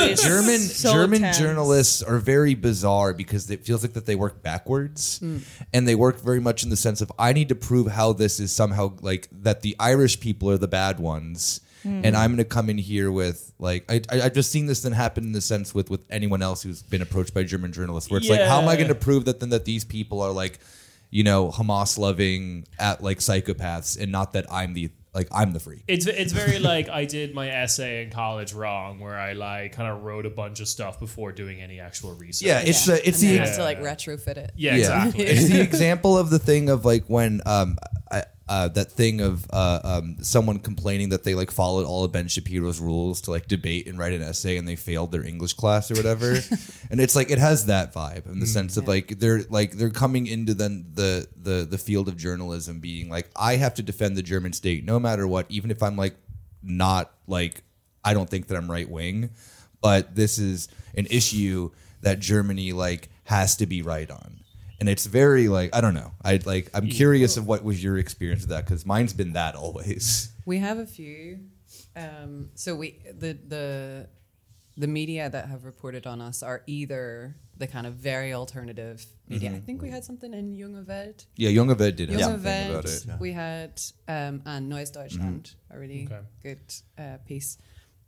tense. journalists are very bizarre because it feels like that they work backwards, and they work very much in the sense of I need to prove how this is somehow like that the Irish people are the bad ones. And I'm going to come in here with like I've just seen this then happen in the sense with anyone else who's been approached by German journalists, where it's like, how am I going to prove that these people are like, you know, Hamas loving at like psychopaths, and not that I'm the freak. It's very like I did my essay in college wrong, where I like kind of wrote a bunch of stuff before doing any actual research. Yeah, it's the you have to like retrofit it. Yeah, exactly. It's the example of the thing of like when that thing of someone complaining that they like followed all of Ben Shapiro's rules to like debate and write an essay, and they failed their English class or whatever. And it's like it has that vibe in the sense of like they're coming into then the field of journalism being like, I have to defend the German state no matter what, even if I'm like not like I don't think that I'm right wing, but this is an issue that Germany like has to be right on. And it's very like, I don't know. I'm curious of what was your experience with that, because mine's been that always. We have a few. So the media that have reported on us are either the kind of very alternative media. I think we had something in Junge Welt. Yeah, Junge Welt did have Junge something about Welt. it. We had and Neues Deutschland, a really good piece.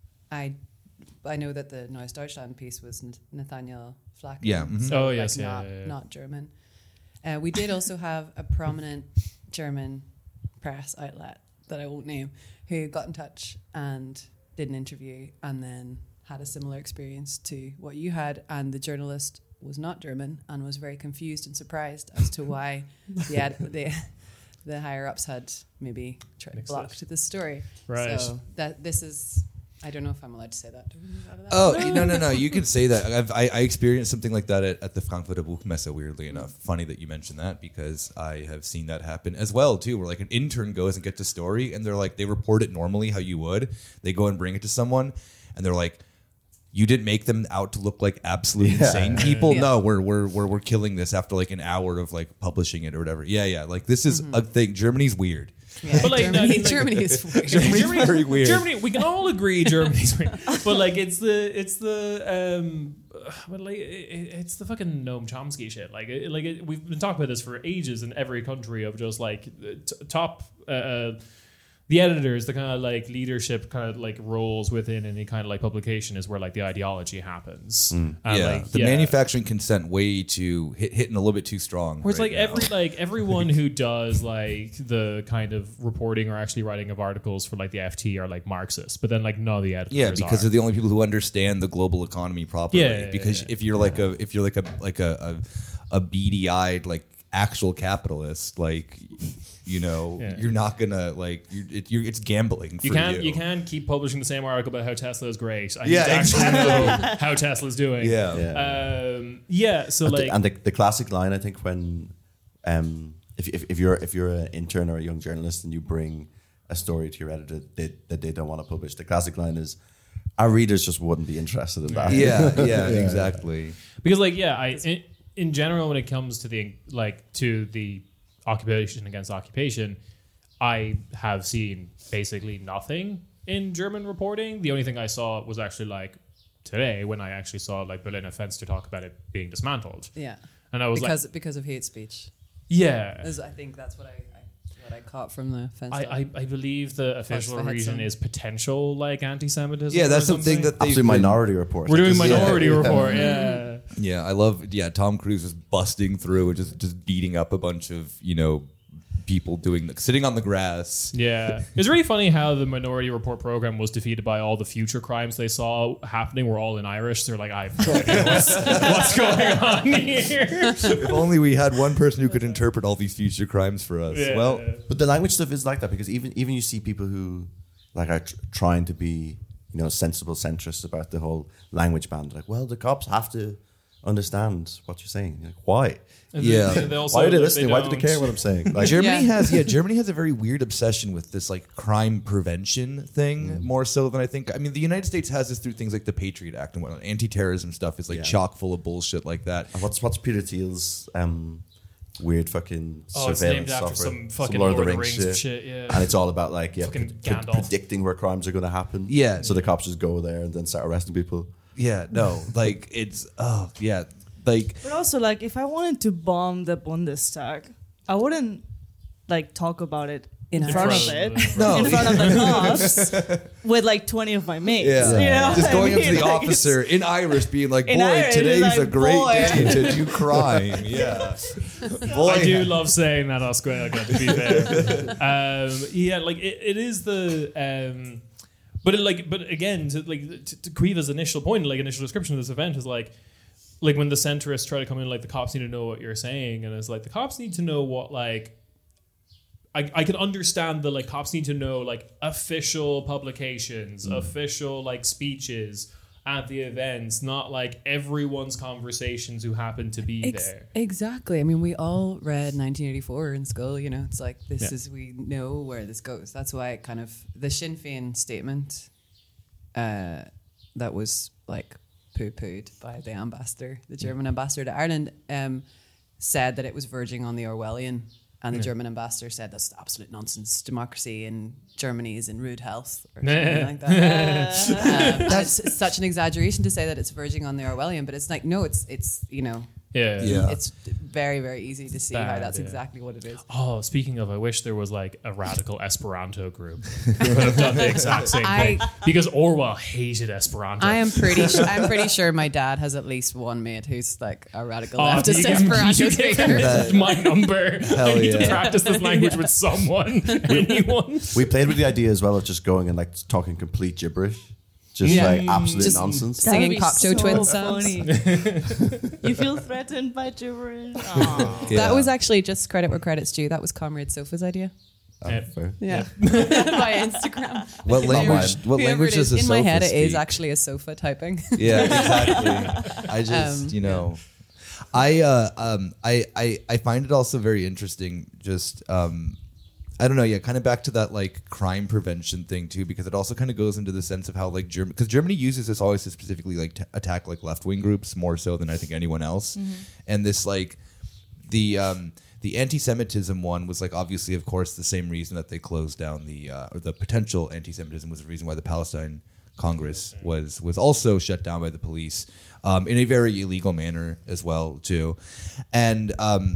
I know that the Neues Deutschland piece was Nathaniel Flack. Yeah. Oh yes, not German. We did also have a prominent German press outlet that I won't name, who got in touch and did an interview, and then had a similar experience to what you had, and the journalist was not German and was very confused and surprised as to why the higher ups had maybe blocked the story. Right. So this is. I don't know if I'm allowed to say that. Oh, no. You can say that. I experienced something like that at the Frankfurter Buchmesse, weirdly enough. Funny that you mentioned that, because I have seen that happen as well, too, where like an intern goes and gets a story, and they're like, they report it normally how you would. They go and bring it to someone, and they're like, you didn't make them out to look like absolute insane people. Yeah. No, we're killing this after like an hour of like publishing it or whatever. Yeah. Like this is a thing. Germany's weird. Yeah, but like Germany is weird. Germany's very weird. Germany, we can all agree Germany's weird. But like it's the fucking Noam Chomsky shit. We've been talking about this for ages in every country of just like top the editors, the kind of like leadership kind of like roles within any kind of like publication is where like the ideology happens. The manufacturing consent way too hitting a little bit too strong. Where it's everyone who does like the kind of reporting or actually writing of articles for like the FT are like Marxists, but then like none of the editors. Yeah, because they're the only people who understand the global economy properly. Because if you're like a beady-eyed like actual capitalist, like. You know, you're not gonna like. It's gambling. You can't keep publishing the same article about how Tesla is great. I need to actually know how Tesla's doing. So and the classic line, I think, when if you're an intern or a young journalist and you bring a story to your editor that they don't want to publish, the classic line is, our readers just wouldn't be interested in that. Yeah, exactly. Because in general, when it comes to the occupation against occupation, I have seen basically nothing in German reporting. The only thing I saw was actually like today when I actually saw like Berliner Fenster talk about it being dismantled. Yeah, and I was because of hate speech. Yeah, I think that's what I what I caught from the fence. I believe the official Fox, the reason Hudson. is potential like anti-Semitism. Yeah, or that's the something. thing that they've Absolutely been- Minority Report. We're doing Like, this- Minority yeah. Report. Yeah. Yeah, I love. Yeah, Tom Cruise is busting through and just beating up a bunch of people sitting on the grass. Yeah. It's really funny how the Minority Report program was defeated by all the future crimes they saw happening were all in Irish. They're like, I have no idea what's going on here. If only we had one person who could interpret all these future crimes for us. Yeah. Well, But the language stuff is like that because even you see people who like are trying to be sensible centrists about the whole language ban. Like, well, the cops have to understand what you're saying. Like, why? And Yeah. they also, Why are they like, listening? Why do they don't- care what I'm saying? Like, Germany Yeah. Germany has a very weird obsession with this like crime prevention thing more so than I think. I mean, the United States has this through things like the Patriot Act and whatnot. Anti-terrorism stuff is like Yeah. chock full of bullshit like that. what's Peter Thiel's weird fucking Oh, it's surveillance named after software? some fucking Lord of the Rings shit, yeah. And it's all about like Fucking Gandalf. predicting where crimes are going to happen. Yeah. So the cops just go there and then start arresting people. Yeah, no, like like But also, like, if I wanted to bomb the Bundestag, I wouldn't like talk about it in front of it, No. in front of the cops, with like 20 of my mates. yeah, You know just what I going up to mean? the Like, officer in Irish, being like, In "Boy, Irish, today's like, a great boy." day to do crime." Yeah, boy, I do love saying that Osquelga, to be fair. Yeah, like it is the but again to Quiva's initial point, like initial description of this event is like when the centrists try to come in, like the cops need to know what you're saying, and it's like the cops need to know what like I can understand the like cops need to know like official publications, official like speeches at the events, not like everyone's conversations who happen to be there. Exactly. I mean, we all read 1984 in school. It's like this Yeah. is, we know where this goes. That's why it kind of the Sinn Féin statement that was like poo-pooed by the ambassador, the German ambassador to Ireland, said that it was verging on the Orwellian. And the German ambassador said that's absolute nonsense. Democracy in Germany is in rude health or something like that. That's such an exaggeration to say that it's verging on the Orwellian, but it's like, no, it's Yeah. Yeah. it's very, very easy to see how Bad, that's yeah. exactly what it is. Oh, speaking of, I wish there was like a radical Esperanto group who could have done the exact same thing. Because Orwell hated Esperanto. I'm pretty sure my dad has at least one mate who's like a radical Oh, leftist you can- Esperanto you can- speaker. my number. I need to yeah. practice this language with someone, anyone. We played with the idea as well of just going and like talking complete gibberish. Just Yeah. like absolute Just nonsense. sing- Singing That'd be Cocteau Twins songs. funny. You feel threatened by gibberish? Aw. Yeah. That was actually, just credit where credit's due, that was Comrade Sofa's idea. Yeah. Fair. Yeah. By Instagram. What language? What Whoever language it does is, a in my sofa head, it is speak? actually a sofa typing. Yeah, exactly. I just, I find it also very interesting. Just, I don't know. Yeah, kind of back to that like crime prevention thing too, because it also kind of goes into the sense of how like because Germany uses this always to specifically like to attack like left wing groups more so than I think anyone else, and this like the anti-Semitism one was like obviously of course the same reason that they closed down or the potential anti-Semitism was the reason why the Palestine Congress was also shut down by the police in a very illegal manner as well too, and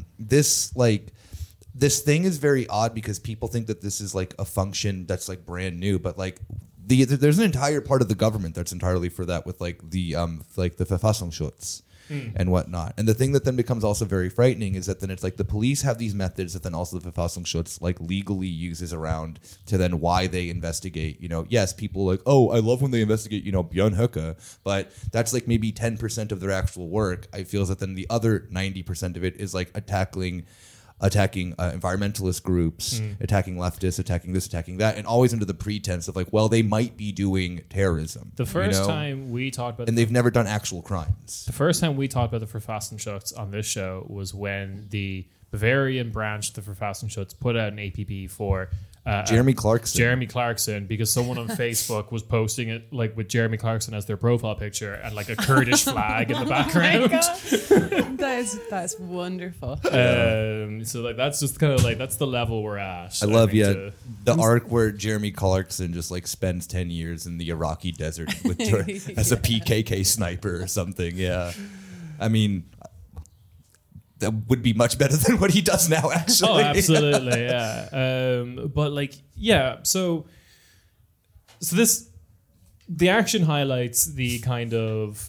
this thing is very odd because people think that this is like a function that's like brand new, but like there's an entire part of the government that's entirely for that with like the Verfassungsschutz and whatnot. And the thing that then becomes also very frightening is that then it's like the police have these methods that then also the Verfassungsschutz like legally uses around to then why they investigate. Yes, people like, oh, I love when they investigate, Björn Höcke, but that's like maybe 10% of their actual work. I feel that then the other 90% of it is like attacking environmentalist groups, attacking leftists, attacking this, attacking that, and always under the pretense of like, well, they might be doing terrorism. The first time we talked about and they've never done actual crimes. the first time we talked about the Verfassungsschutz on this show was when the Bavarian branch of the Verfassungsschutz put out an APB for Jeremy Clarkson. Because someone on Facebook was posting it like with Jeremy Clarkson as their profile picture and like a Kurdish flag in the background. That's wonderful. So like that's just kind of like that's the level we're at. I love think, the arc where Jeremy Clarkson just like spends 10 years in the Iraqi desert with as a PKK sniper or something. Yeah, I mean, that would be much better than what he does now, actually. Oh, absolutely, yeah. But like, yeah. So this, the action highlights the kind of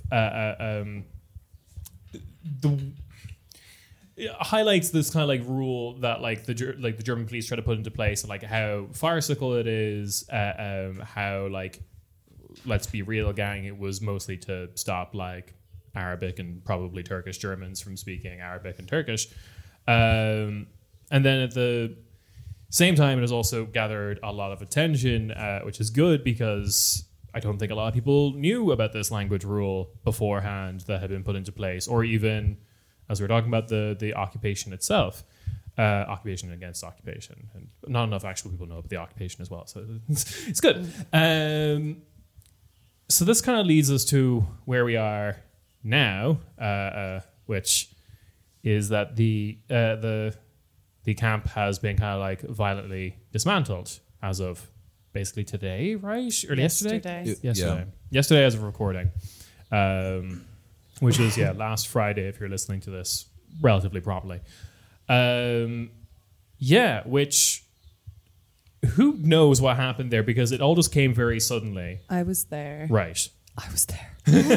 it highlights this kind of like rule that like the German police try to put into place, like how farcical it is, how like, let's be real, gang, it was mostly to stop like Arabic and probably Turkish Germans from speaking Arabic and Turkish. And then at the same time, it has also gathered a lot of attention, which is good because I don't think a lot of people knew about this language rule beforehand that had been put into place, or even, as we were talking about, the occupation itself. Occupation against occupation. And not enough actual people know about the occupation as well. So it's good. So this kind of leads us to where we are now, which is that the camp has been kind of like violently dismantled as of basically today, right? Or yesterday? Yesterday as of recording. Which is, last Friday if you're listening to this relatively properly. Which, who knows what happened there, because it all just came very suddenly. I was there. Right. I was there.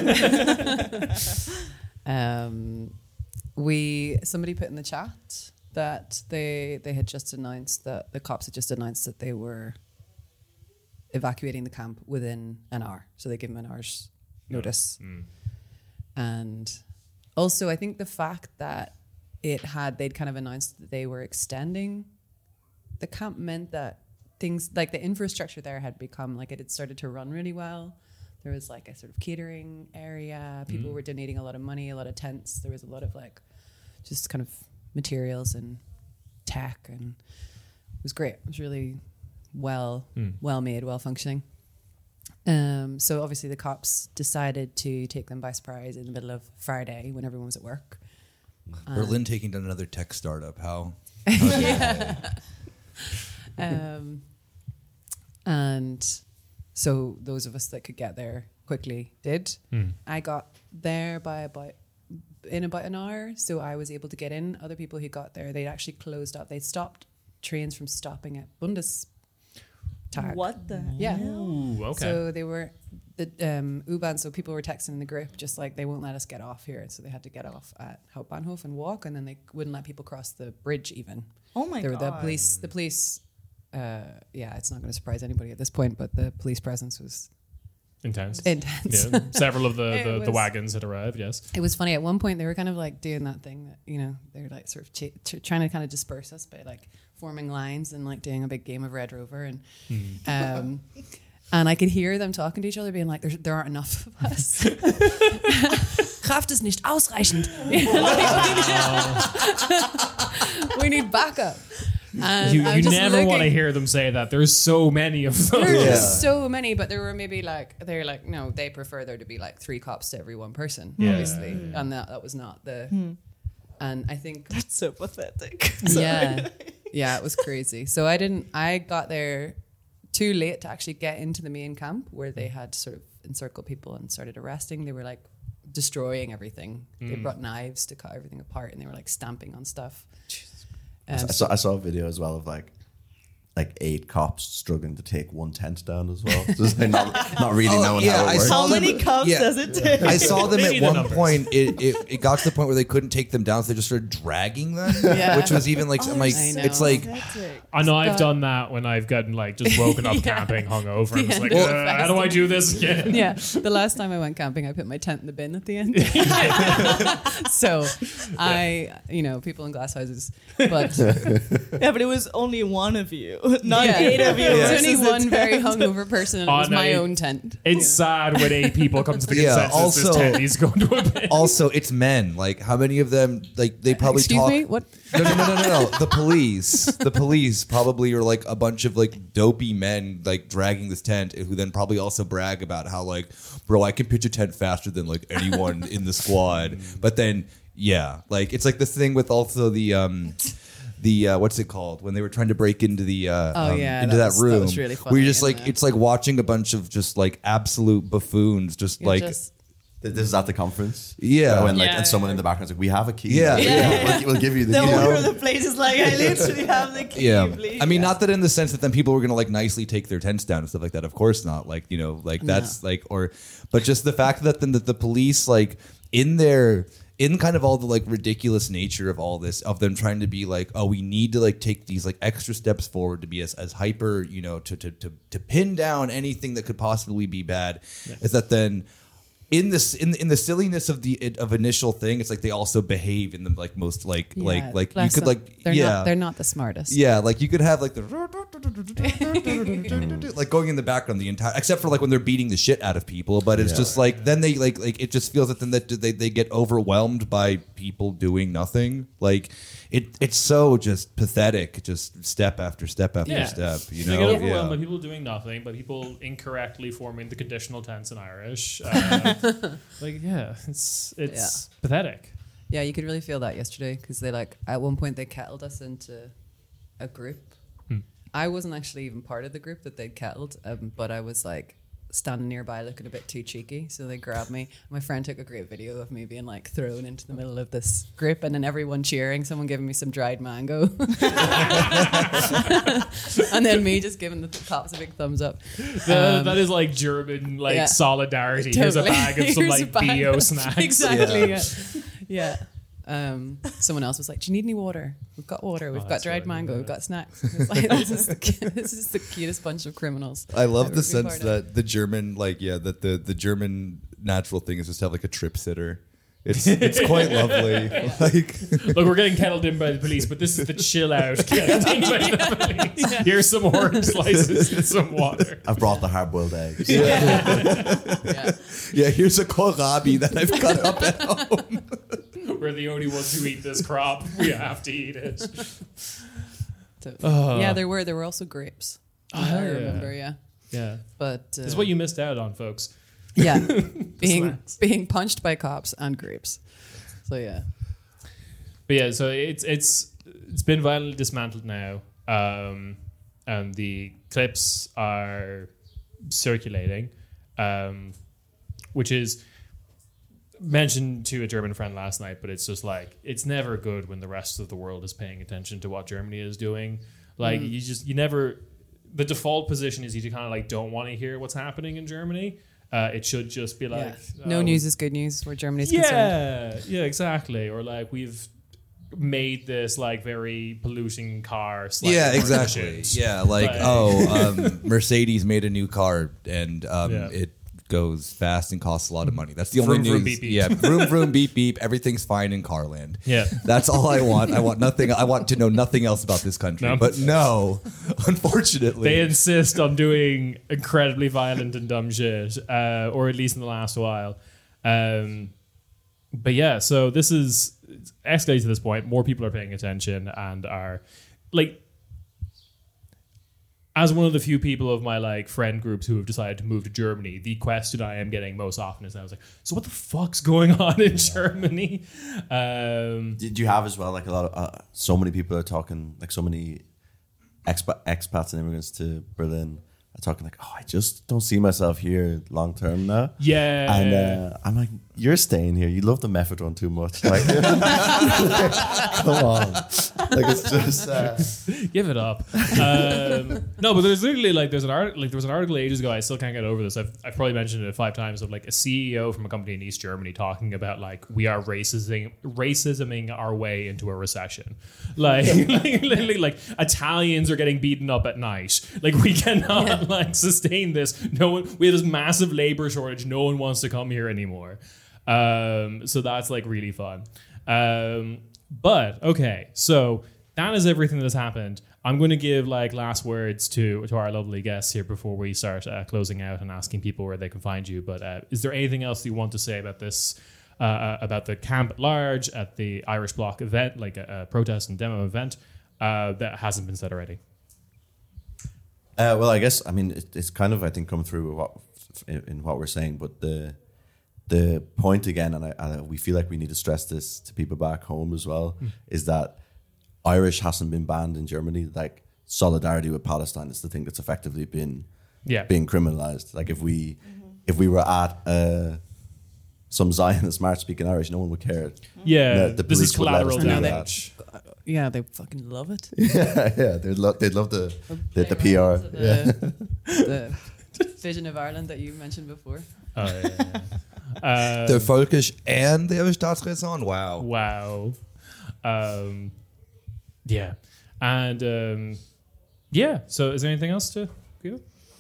Somebody put in the chat that they had just announced that the cops had just announced that they were evacuating the camp within an hour. So they gave them an hour's notice. And also, I think the fact that they'd kind of announced that they were extending the camp meant that things like the infrastructure there had become like, it had started to run really well. There was like a sort of catering area. People were donating a lot of money, a lot of tents. There was a lot of like just kind of materials and tech, and it was great. It was really well made, well functioning. So obviously the cops decided to take them by surprise in the middle of Friday when everyone was at work. Berlin taking down another tech startup. How? And so those of us that could get there quickly did. I got there by about an hour, so I was able to get in. Other people who got there, they'd actually closed up. They stopped trains from stopping at Bundestag. What the Yeah. Ooh, okay. So they were the U-Bahn, so people were texting in the group just like, they won't let us get off here, so they had to get off at Hauptbahnhof and walk, and then they wouldn't let people cross the bridge even. Oh my god. The police it's not going to surprise anybody at this point, but the police presence was Intense. intense. Several of the wagons had arrived, yes. It was funny. At one point, they were kind of like doing that thing that, they were like sort of trying to kind of disperse us by like forming lines and like doing a big game of Red Rover. And and I could hear them talking to each other being like, there aren't enough of us. Kraft ist nicht ausreichend. We need backup. You never want to hear them say that. There's so many of them. There's so many, but there were maybe they're like, no, they prefer there to be like 3 cops to every one person, obviously. And that was not the... And I think... That's so pathetic. Yeah, it was crazy. So I got there too late to actually get into the main camp where they had sort of encircled people and started arresting. They were like destroying everything. They brought knives to cut everything apart, and they were like stamping on stuff. I saw a video as well of like 8 cops struggling to take one tent down as well. Just like not really knowing how it works. How many cups does it take? I saw them Maybe at the one numbers. point. It got to the point where they couldn't take them down, so they just started dragging them, which was even like, I'm like, I know. it's like, I know I've done that when I've gotten like just woken up camping hungover. I'm just like, how do I do this again? Yeah, the last time I went camping, I put my tent in the bin at the end. So people in glass houses, but Yeah, but it was only one of you, not Yeah. 8 of you. There was versus only the one very 10. hungover person, and it Oh, was no, my own tent. It's sad when 8 people come to the Yeah, consensus this also- tent needs to go into a bin. also it's men. Like, how many of them? Like, they probably Excuse talk. me, what? No. The police probably are like a bunch of like dopey men like dragging this tent, who then probably also brag about how like, bro, I can pitch a tent faster than like anyone in the squad. But then, like it's like this thing with also the what's it called when they were trying to break into the into that room. That was really funny, where you're just like, isn't it? it's like watching a bunch of just like absolute buffoons, just You're like. just- This is at the conference. Yeah. When Yeah. and someone in the background's like, we have a key. Yeah. Yeah. We'll give you the The key. owner of the place is like, I literally have the key. Yeah, Please. I mean, not that in the sense that then people were gonna like nicely take their tents down and stuff like that. Of course not. Like, you know, like that's like, or, but just the fact that then that the police like in kind of all the like ridiculous nature of all this, of them trying to be like, oh, we need to like take these like extra steps forward to be as hyper, you know, to pin down anything that could possibly be bad, is that then. In this, in the silliness of of initial thing, it's like they also behave in the like most like you bless could them. like they're not the smartest. yeah, like you could have like the like going in the background the entire, except for like when they're beating the shit out of people. But it's just like then they like it just feels that then that they get overwhelmed by people doing nothing. Like it's so just pathetic, just step after step after step. You They know, get overwhelmed by people doing nothing, by people incorrectly forming the conditional tense in Irish. It's pathetic. Yeah, you could really feel that yesterday because they like at one point they kettled us into a group. I wasn't actually even part of the group that they'd kettled, but I was like standing nearby looking a bit too cheeky, so they grabbed me. My friend took a great video of me being like thrown into the middle of this group and then everyone cheering, someone giving me some dried mango and then me just giving the cops a big thumbs up. That is like German solidarity. Here's a Totally. bag of some Here's a like bag bio of- snacks. Exactly. Yeah. Someone else was like, "Do you need any water? We've got water. We've got that's dried really mango. good. We've got snacks." It's like, this is the cutest bunch of criminals. I love I've the ever been sense part of. that the German that the German natural thing is just to have like a trip sitter. It's quite lovely. Like Look, we're getting kettled in by the police, but this is the chill out kettled in by the police. Here's some orange slices and some water. I've brought the hard-boiled eggs. Yeah. yeah, here's a kohlrabi that I've cut up at home. We're the only ones who eat this crop. We have to eat it. So, yeah, there were also grapes. I yeah. remember, yeah. Yeah. But This is what you missed out on, folks. yeah, Snacks. being punched by cops and grapes. So yeah. But yeah, so it's been violently dismantled now, and the clips are circulating, which is mentioned to a German friend last night. But it's just like it's never good when the rest of the world is paying attention to what Germany is doing. Like you never. The default position is you kind of like don't want to hear what's happening in Germany. It should just be like No news is good news where Germany's concerned. yeah, exactly. Or like we've made this like very polluting car. slightly Yeah, more exactly. efficient. Yeah, like Mercedes made a new car and Yeah. it goes fast and costs a lot of money. That's the Vroom, only vroom, news. beep, beep. Yeah, vroom vroom beep beep. Everything's fine in Carland. Yeah. That's all I want. I want nothing. I want to know nothing else about this country. No. But no, unfortunately, They insist on doing incredibly violent and dumb shit, or at least in the last while. But yeah, so this is it's escalated to this point. More people are paying attention and are like, as one of the few people of my like friend groups who have decided to move to Germany, the question I am getting most often is, I was like, so what the fuck's going on in Germany? Did you have as well like a lot of so many people are talking, like so many expats and immigrants to Berlin are talking like, oh, I just don't see myself here long term now. Yeah. And I'm like, you're staying here. You love the methadone too much. Like, come on. Like it's just Give it up. No, but there's literally like there was an article ages ago. I still can't get over this. I've probably mentioned it 5 times of like a CEO from a company in East Germany talking about like we are racisming our way into a recession. Like literally like Italians are getting beaten up at night. Like we cannot like sustain this. No one. We have this massive labor shortage. No one wants to come here anymore. So that's like really fun. But okay, so that is everything that has happened. I'm going to give like last words to our lovely guests here before we start closing out and asking people where they can find you. But is there anything else you want to say about this, about the camp at large, at the Irish Bloc event, like a protest and demo event, that hasn't been said already? well, I guess I mean it's kind of I think come through in what we're saying, but the point again, and we feel like we need to stress this to people back home as well, is that Irish hasn't been banned in Germany. Like solidarity with Palestine is the thing that's effectively been being criminalized. Like if we were at some Zionist march speaking Irish, no one would care. Yeah, The this is police would let us collateral do damage. Yeah, they fucking love it. yeah, they'd love the PR. The vision of Ireland that you mentioned before. Oh, yeah. The Völkisch and the Staatsräson. Wow. Wow. Yeah. And yeah. So is there anything else to go?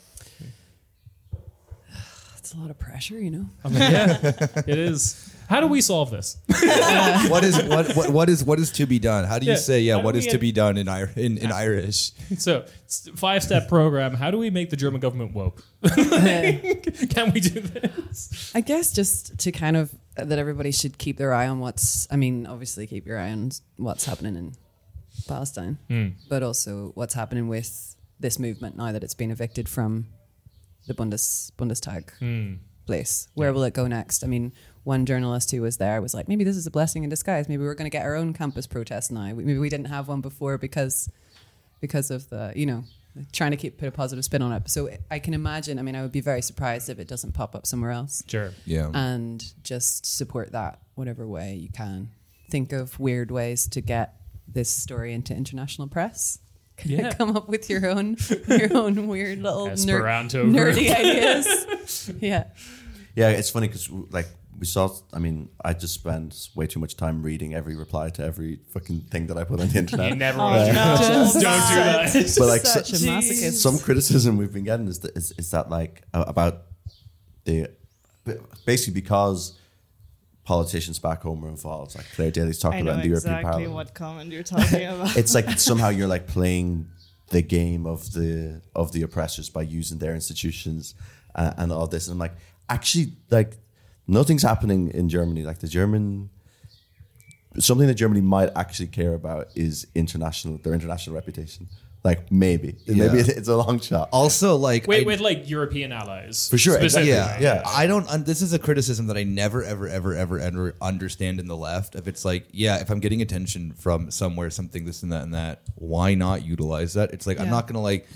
It's a lot of pressure, you know. I mean, yeah, it is. How do we solve this? What is to be done? How do you Yeah, say how do what we is to get- be done in Irish? So, 5-step program. How do we make the German government woke? Can we do this? I guess just to kind of that everybody should keep their eye on obviously keep your eye on what's happening in Palestine, but also what's happening with this movement now that it's been evicted from the Bundestag place. Where will it go next? I mean, one journalist who was there was like, maybe this is a blessing in disguise. Maybe we're going to get our own campus protest now. Maybe we didn't have one before because of the, trying to put a positive spin on it. So I can imagine, I would be very surprised if it doesn't pop up somewhere else. Sure. Yeah. And just support that whatever way you can. Think of weird ways to get this story into international press. Yeah. Come up with your own weird little Esperanto nerdy group. ideas. Yeah. Yeah, it's funny because we saw. I mean, I just spend way too much time reading every reply to every fucking thing that I put on the You internet. never Oh, want to do no. that. Don't do that. But like Such a so- masochist. some criticism we've been getting is that like about the basically because politicians back home are involved, like Claire Daly's talking I know about in the European exactly Parliament. what comment you're talking about. It's like somehow you're like playing the game of the oppressors by using their institutions and all this. And I'm like, actually, like nothing's happening in Germany. Like something that Germany might actually care about is their international reputation. Like maybe it's a long shot. Also, like With like European allies. For sure, exactly. Specifically. yeah. I don't. This is a criticism that I never, ever understand in the left. If it's like, if I'm getting attention from somewhere, something, this and that, why not utilize that? It's like I'm Yeah. not gonna like.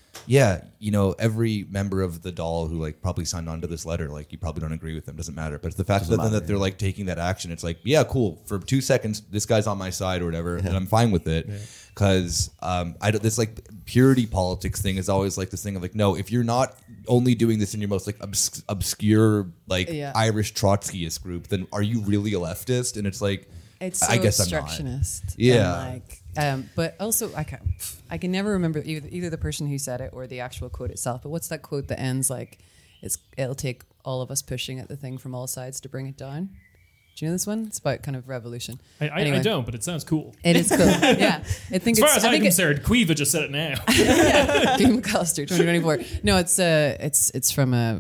Every member of the doll who like probably signed on to this letter, like you probably don't agree with them, doesn't matter. But it's the fact that they're like taking that action. It's like, yeah, cool. For 2 seconds, this guy's on my side or whatever, and I'm fine with it. Because this like purity politics thing is always like this thing of like, no, if you're not only doing this in your most like obscure like Irish Trotskyist group, then are you really a leftist? And it's like, It's so I guess I'm not. obstructionist. Yeah. And but also I can never remember either the person who said it or the actual quote itself. But what's that quote that ends like, it'll take all of us pushing at the thing from all sides to bring it down? Do you know this one? It's about kind of revolution. I Anyway. don't, but it sounds cool. It is cool. Yeah. I think As far it's as I'm concerned, Quiva just said it now. Game McAllister 2024. No, it's from a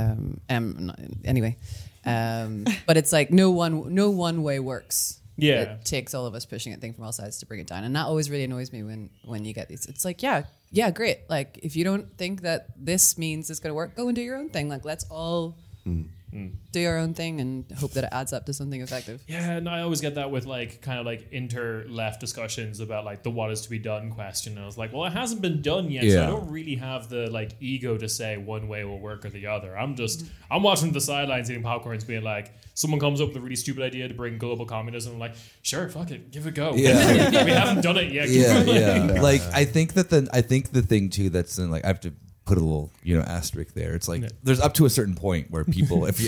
anyway. But it's like no one way works. Yeah. It takes all of us pushing at thing from all sides to bring it down. And that always really annoys me when you get these. It's like, yeah, great. Like if you don't think that this means it's gonna work, go and do your own thing. Like let's all do our own thing and hope that it adds up to something effective. Yeah, and I always get that with like kind of like inter-left discussions about like the what is to be done question. And I was like, well, it hasn't been done yet, so I Yeah. don't really have the like ego to say one way will work or the other. I'm watching the sidelines eating popcorns being like, someone comes up with a really stupid idea to bring global communism. I'm like, sure, fuck it, give it a go. Yeah. We haven't done it yet. yeah. Like I think the thing too that's in, like I have to put a little asterisk there. It's like there's up to a certain point where people if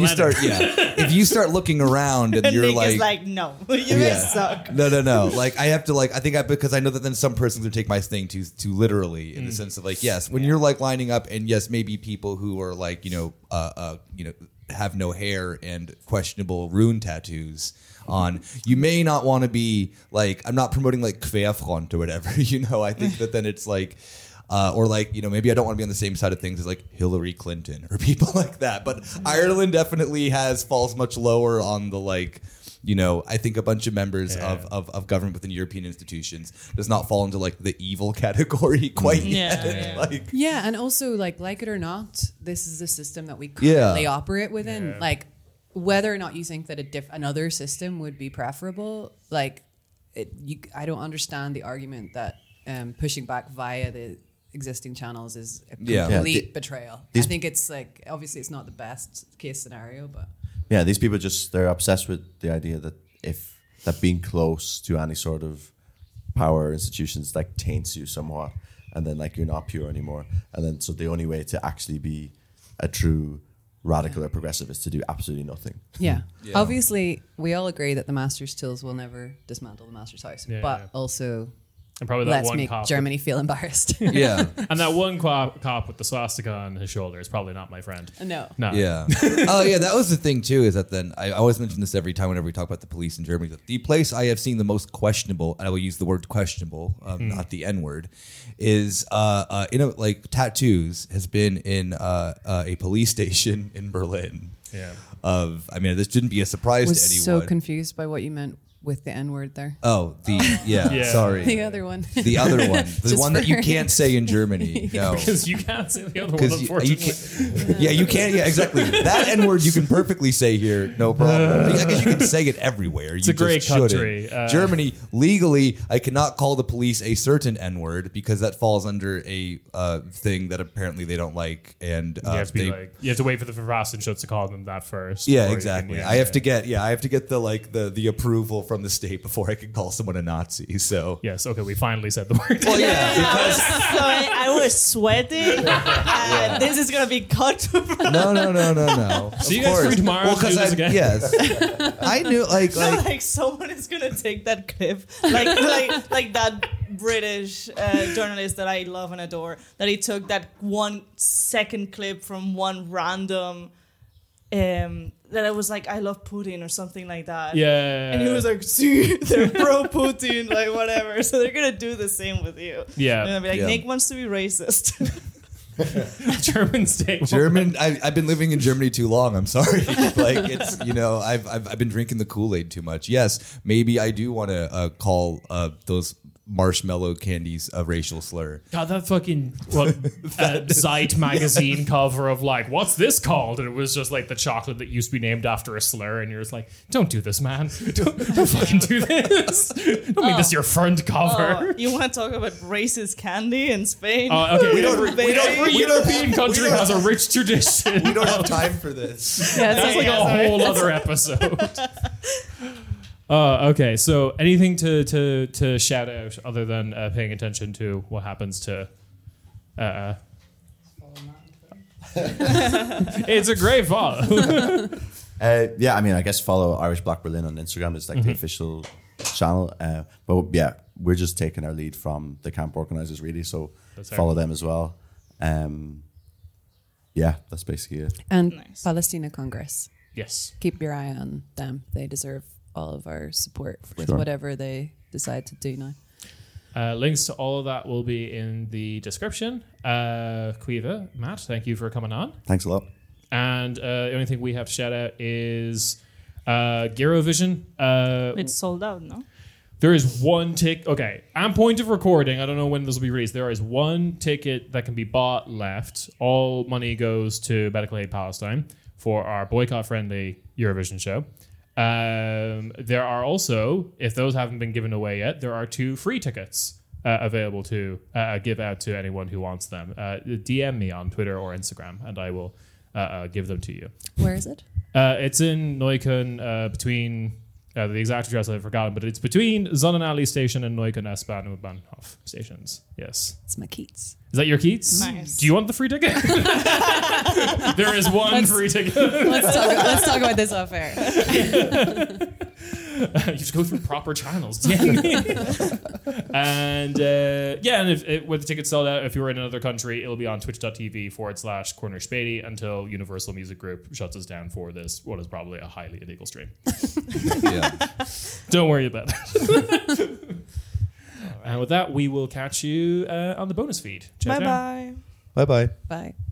you start looking around and you're Nick is like no, you guys suck. no. Like I have to because I know that then some person's gonna take my thing too literally in the sense of like yes, when you're like lining up and yes, maybe people who are like have no hair and questionable rune tattoos on, you may not want to be like, I'm not promoting like Querfront or whatever, I think that then it's like or like, maybe I don't want to be on the same side of things as like Hillary Clinton or people like that. But Ireland definitely falls much lower on the like, I think a bunch of members of government within European institutions does not fall into like the evil category quite yet. Yeah. Like, Yeah, and also like it or not, this is the system that we currently operate within. Yeah. Like whether or not you think that another system would be preferable, like I don't understand the argument that pushing back via the existing channels is a complete betrayal. I think it's like obviously it's not the best case scenario, but Yeah, these people they're obsessed with the idea that that being close to any sort of power institutions like taints you somewhat, and then like you're not pure anymore, and then so the only way to actually be a true radical or progressive is to do absolutely nothing. Yeah. Yeah. Obviously, we all agree that the Master's tools will never dismantle the Master's house, Yeah, but yeah. also And probably that let's one make cop. Germany feel embarrassed. Yeah. And that one cop with the swastika on his shoulder is probably not my friend. No. No. Yeah. Oh, yeah. That was the thing too. Is that then I always mention this every time whenever we talk about the police in Germany. That the place I have seen the most questionable, and I will use the word questionable, not the N word, is like tattoos has been in a police station in Berlin. Yeah. This shouldn't be a surprise Was to so anyone. confused by what you meant with the N word there. Yeah. Sorry. The other one. The other one, the Just one that you for- can't say in Germany. No. Because you can't say the other one, Because unfortunately. you can't. Yeah, exactly. That N word you can perfectly say here, no problem. I guess you can say it everywhere. It's a great country. Germany, legally, I cannot call the police a certain N word because that falls under a thing that apparently they don't like, and you have to be like, you have to wait for the Verfassungsschutz to call them that first. yeah, before you exactly. can- I have to get the approval from the state before I can call someone a Nazi. So Yes. Okay. We finally said the word. well, yeah, because Sorry, I was sweating. This is gonna be cut. no. So you guys free tomorrow to do this again? Yes, I knew Like someone is gonna take that clip, like that British journalist that I love and adore, that he took that 1 second clip from one random. That I was like, I love Putin or something like that. Yeah. And he was like, see, they're pro Putin, like whatever. So they're gonna do the same with you. Yeah. They're gonna be like, Yeah. Nick wants to be racist. German state. German. I've been living in Germany too long. I'm sorry. Like it's I've been drinking the Kool-Aid too much. Yes, maybe I do want to call those marshmallow candies a racial slur. God, that fucking Zeit magazine cover of like, what's this called? And it was just like the chocolate that used to be named after a slur, and you're just like, don't do this, man. Don't fucking do this. Don't make this your front cover. You want to talk about racist candy in Spain? Okay, every we European don't- country we don't- has a rich tradition. We don't have time for this. Yeah, That's like a whole other episode. Okay, so anything to shout out other than paying attention to what happens to. It's a great follow. I guess follow Irish Black Berlin on Instagram. It's like the official channel. But yeah, we're just taking our lead from the camp organizers, really. So That's follow fair. them as well. Yeah, that's basically it. And Nice. Palestina Congress. Yes. Keep your eye on them. They deserve all of our support with sure. whatever they decide to do now. Links to all of that will be in the description. Quiva, Matt, thank you for coming on. Thanks a lot. And the only thing we have to shout out is Gyrovision. It's sold out, no? There is one ticket. Okay, on point of recording, I don't know when this will be released. There is one ticket that can be bought left. All money goes to Medical Aid Palestine for our boycott-friendly Eurovision show. There are also, if those haven't been given away yet, there are 2 free tickets available to give out to anyone who wants them. DM me on Twitter or Instagram, and I will give them to you. Where is it? It's in Neukölln, between the exact address I've forgotten, but it's between Sonnenallee station and Neukölln S-Bahn and Bahnhof stations. Yes. It's my Keats. Is that your Keats? Nice. Do you want the free ticket? There is one free ticket. Let's talk about this off air. You just go through proper channels. And and if with the tickets sold out, if you're in another country, it'll be on twitch.tv/Corner Spady until Universal Music Group shuts us down for this, what is probably a highly illegal stream. Yeah. Don't worry about it. And with that, we will catch you on the bonus feed. Ciao, ciao. Bye bye. Bye bye. Bye.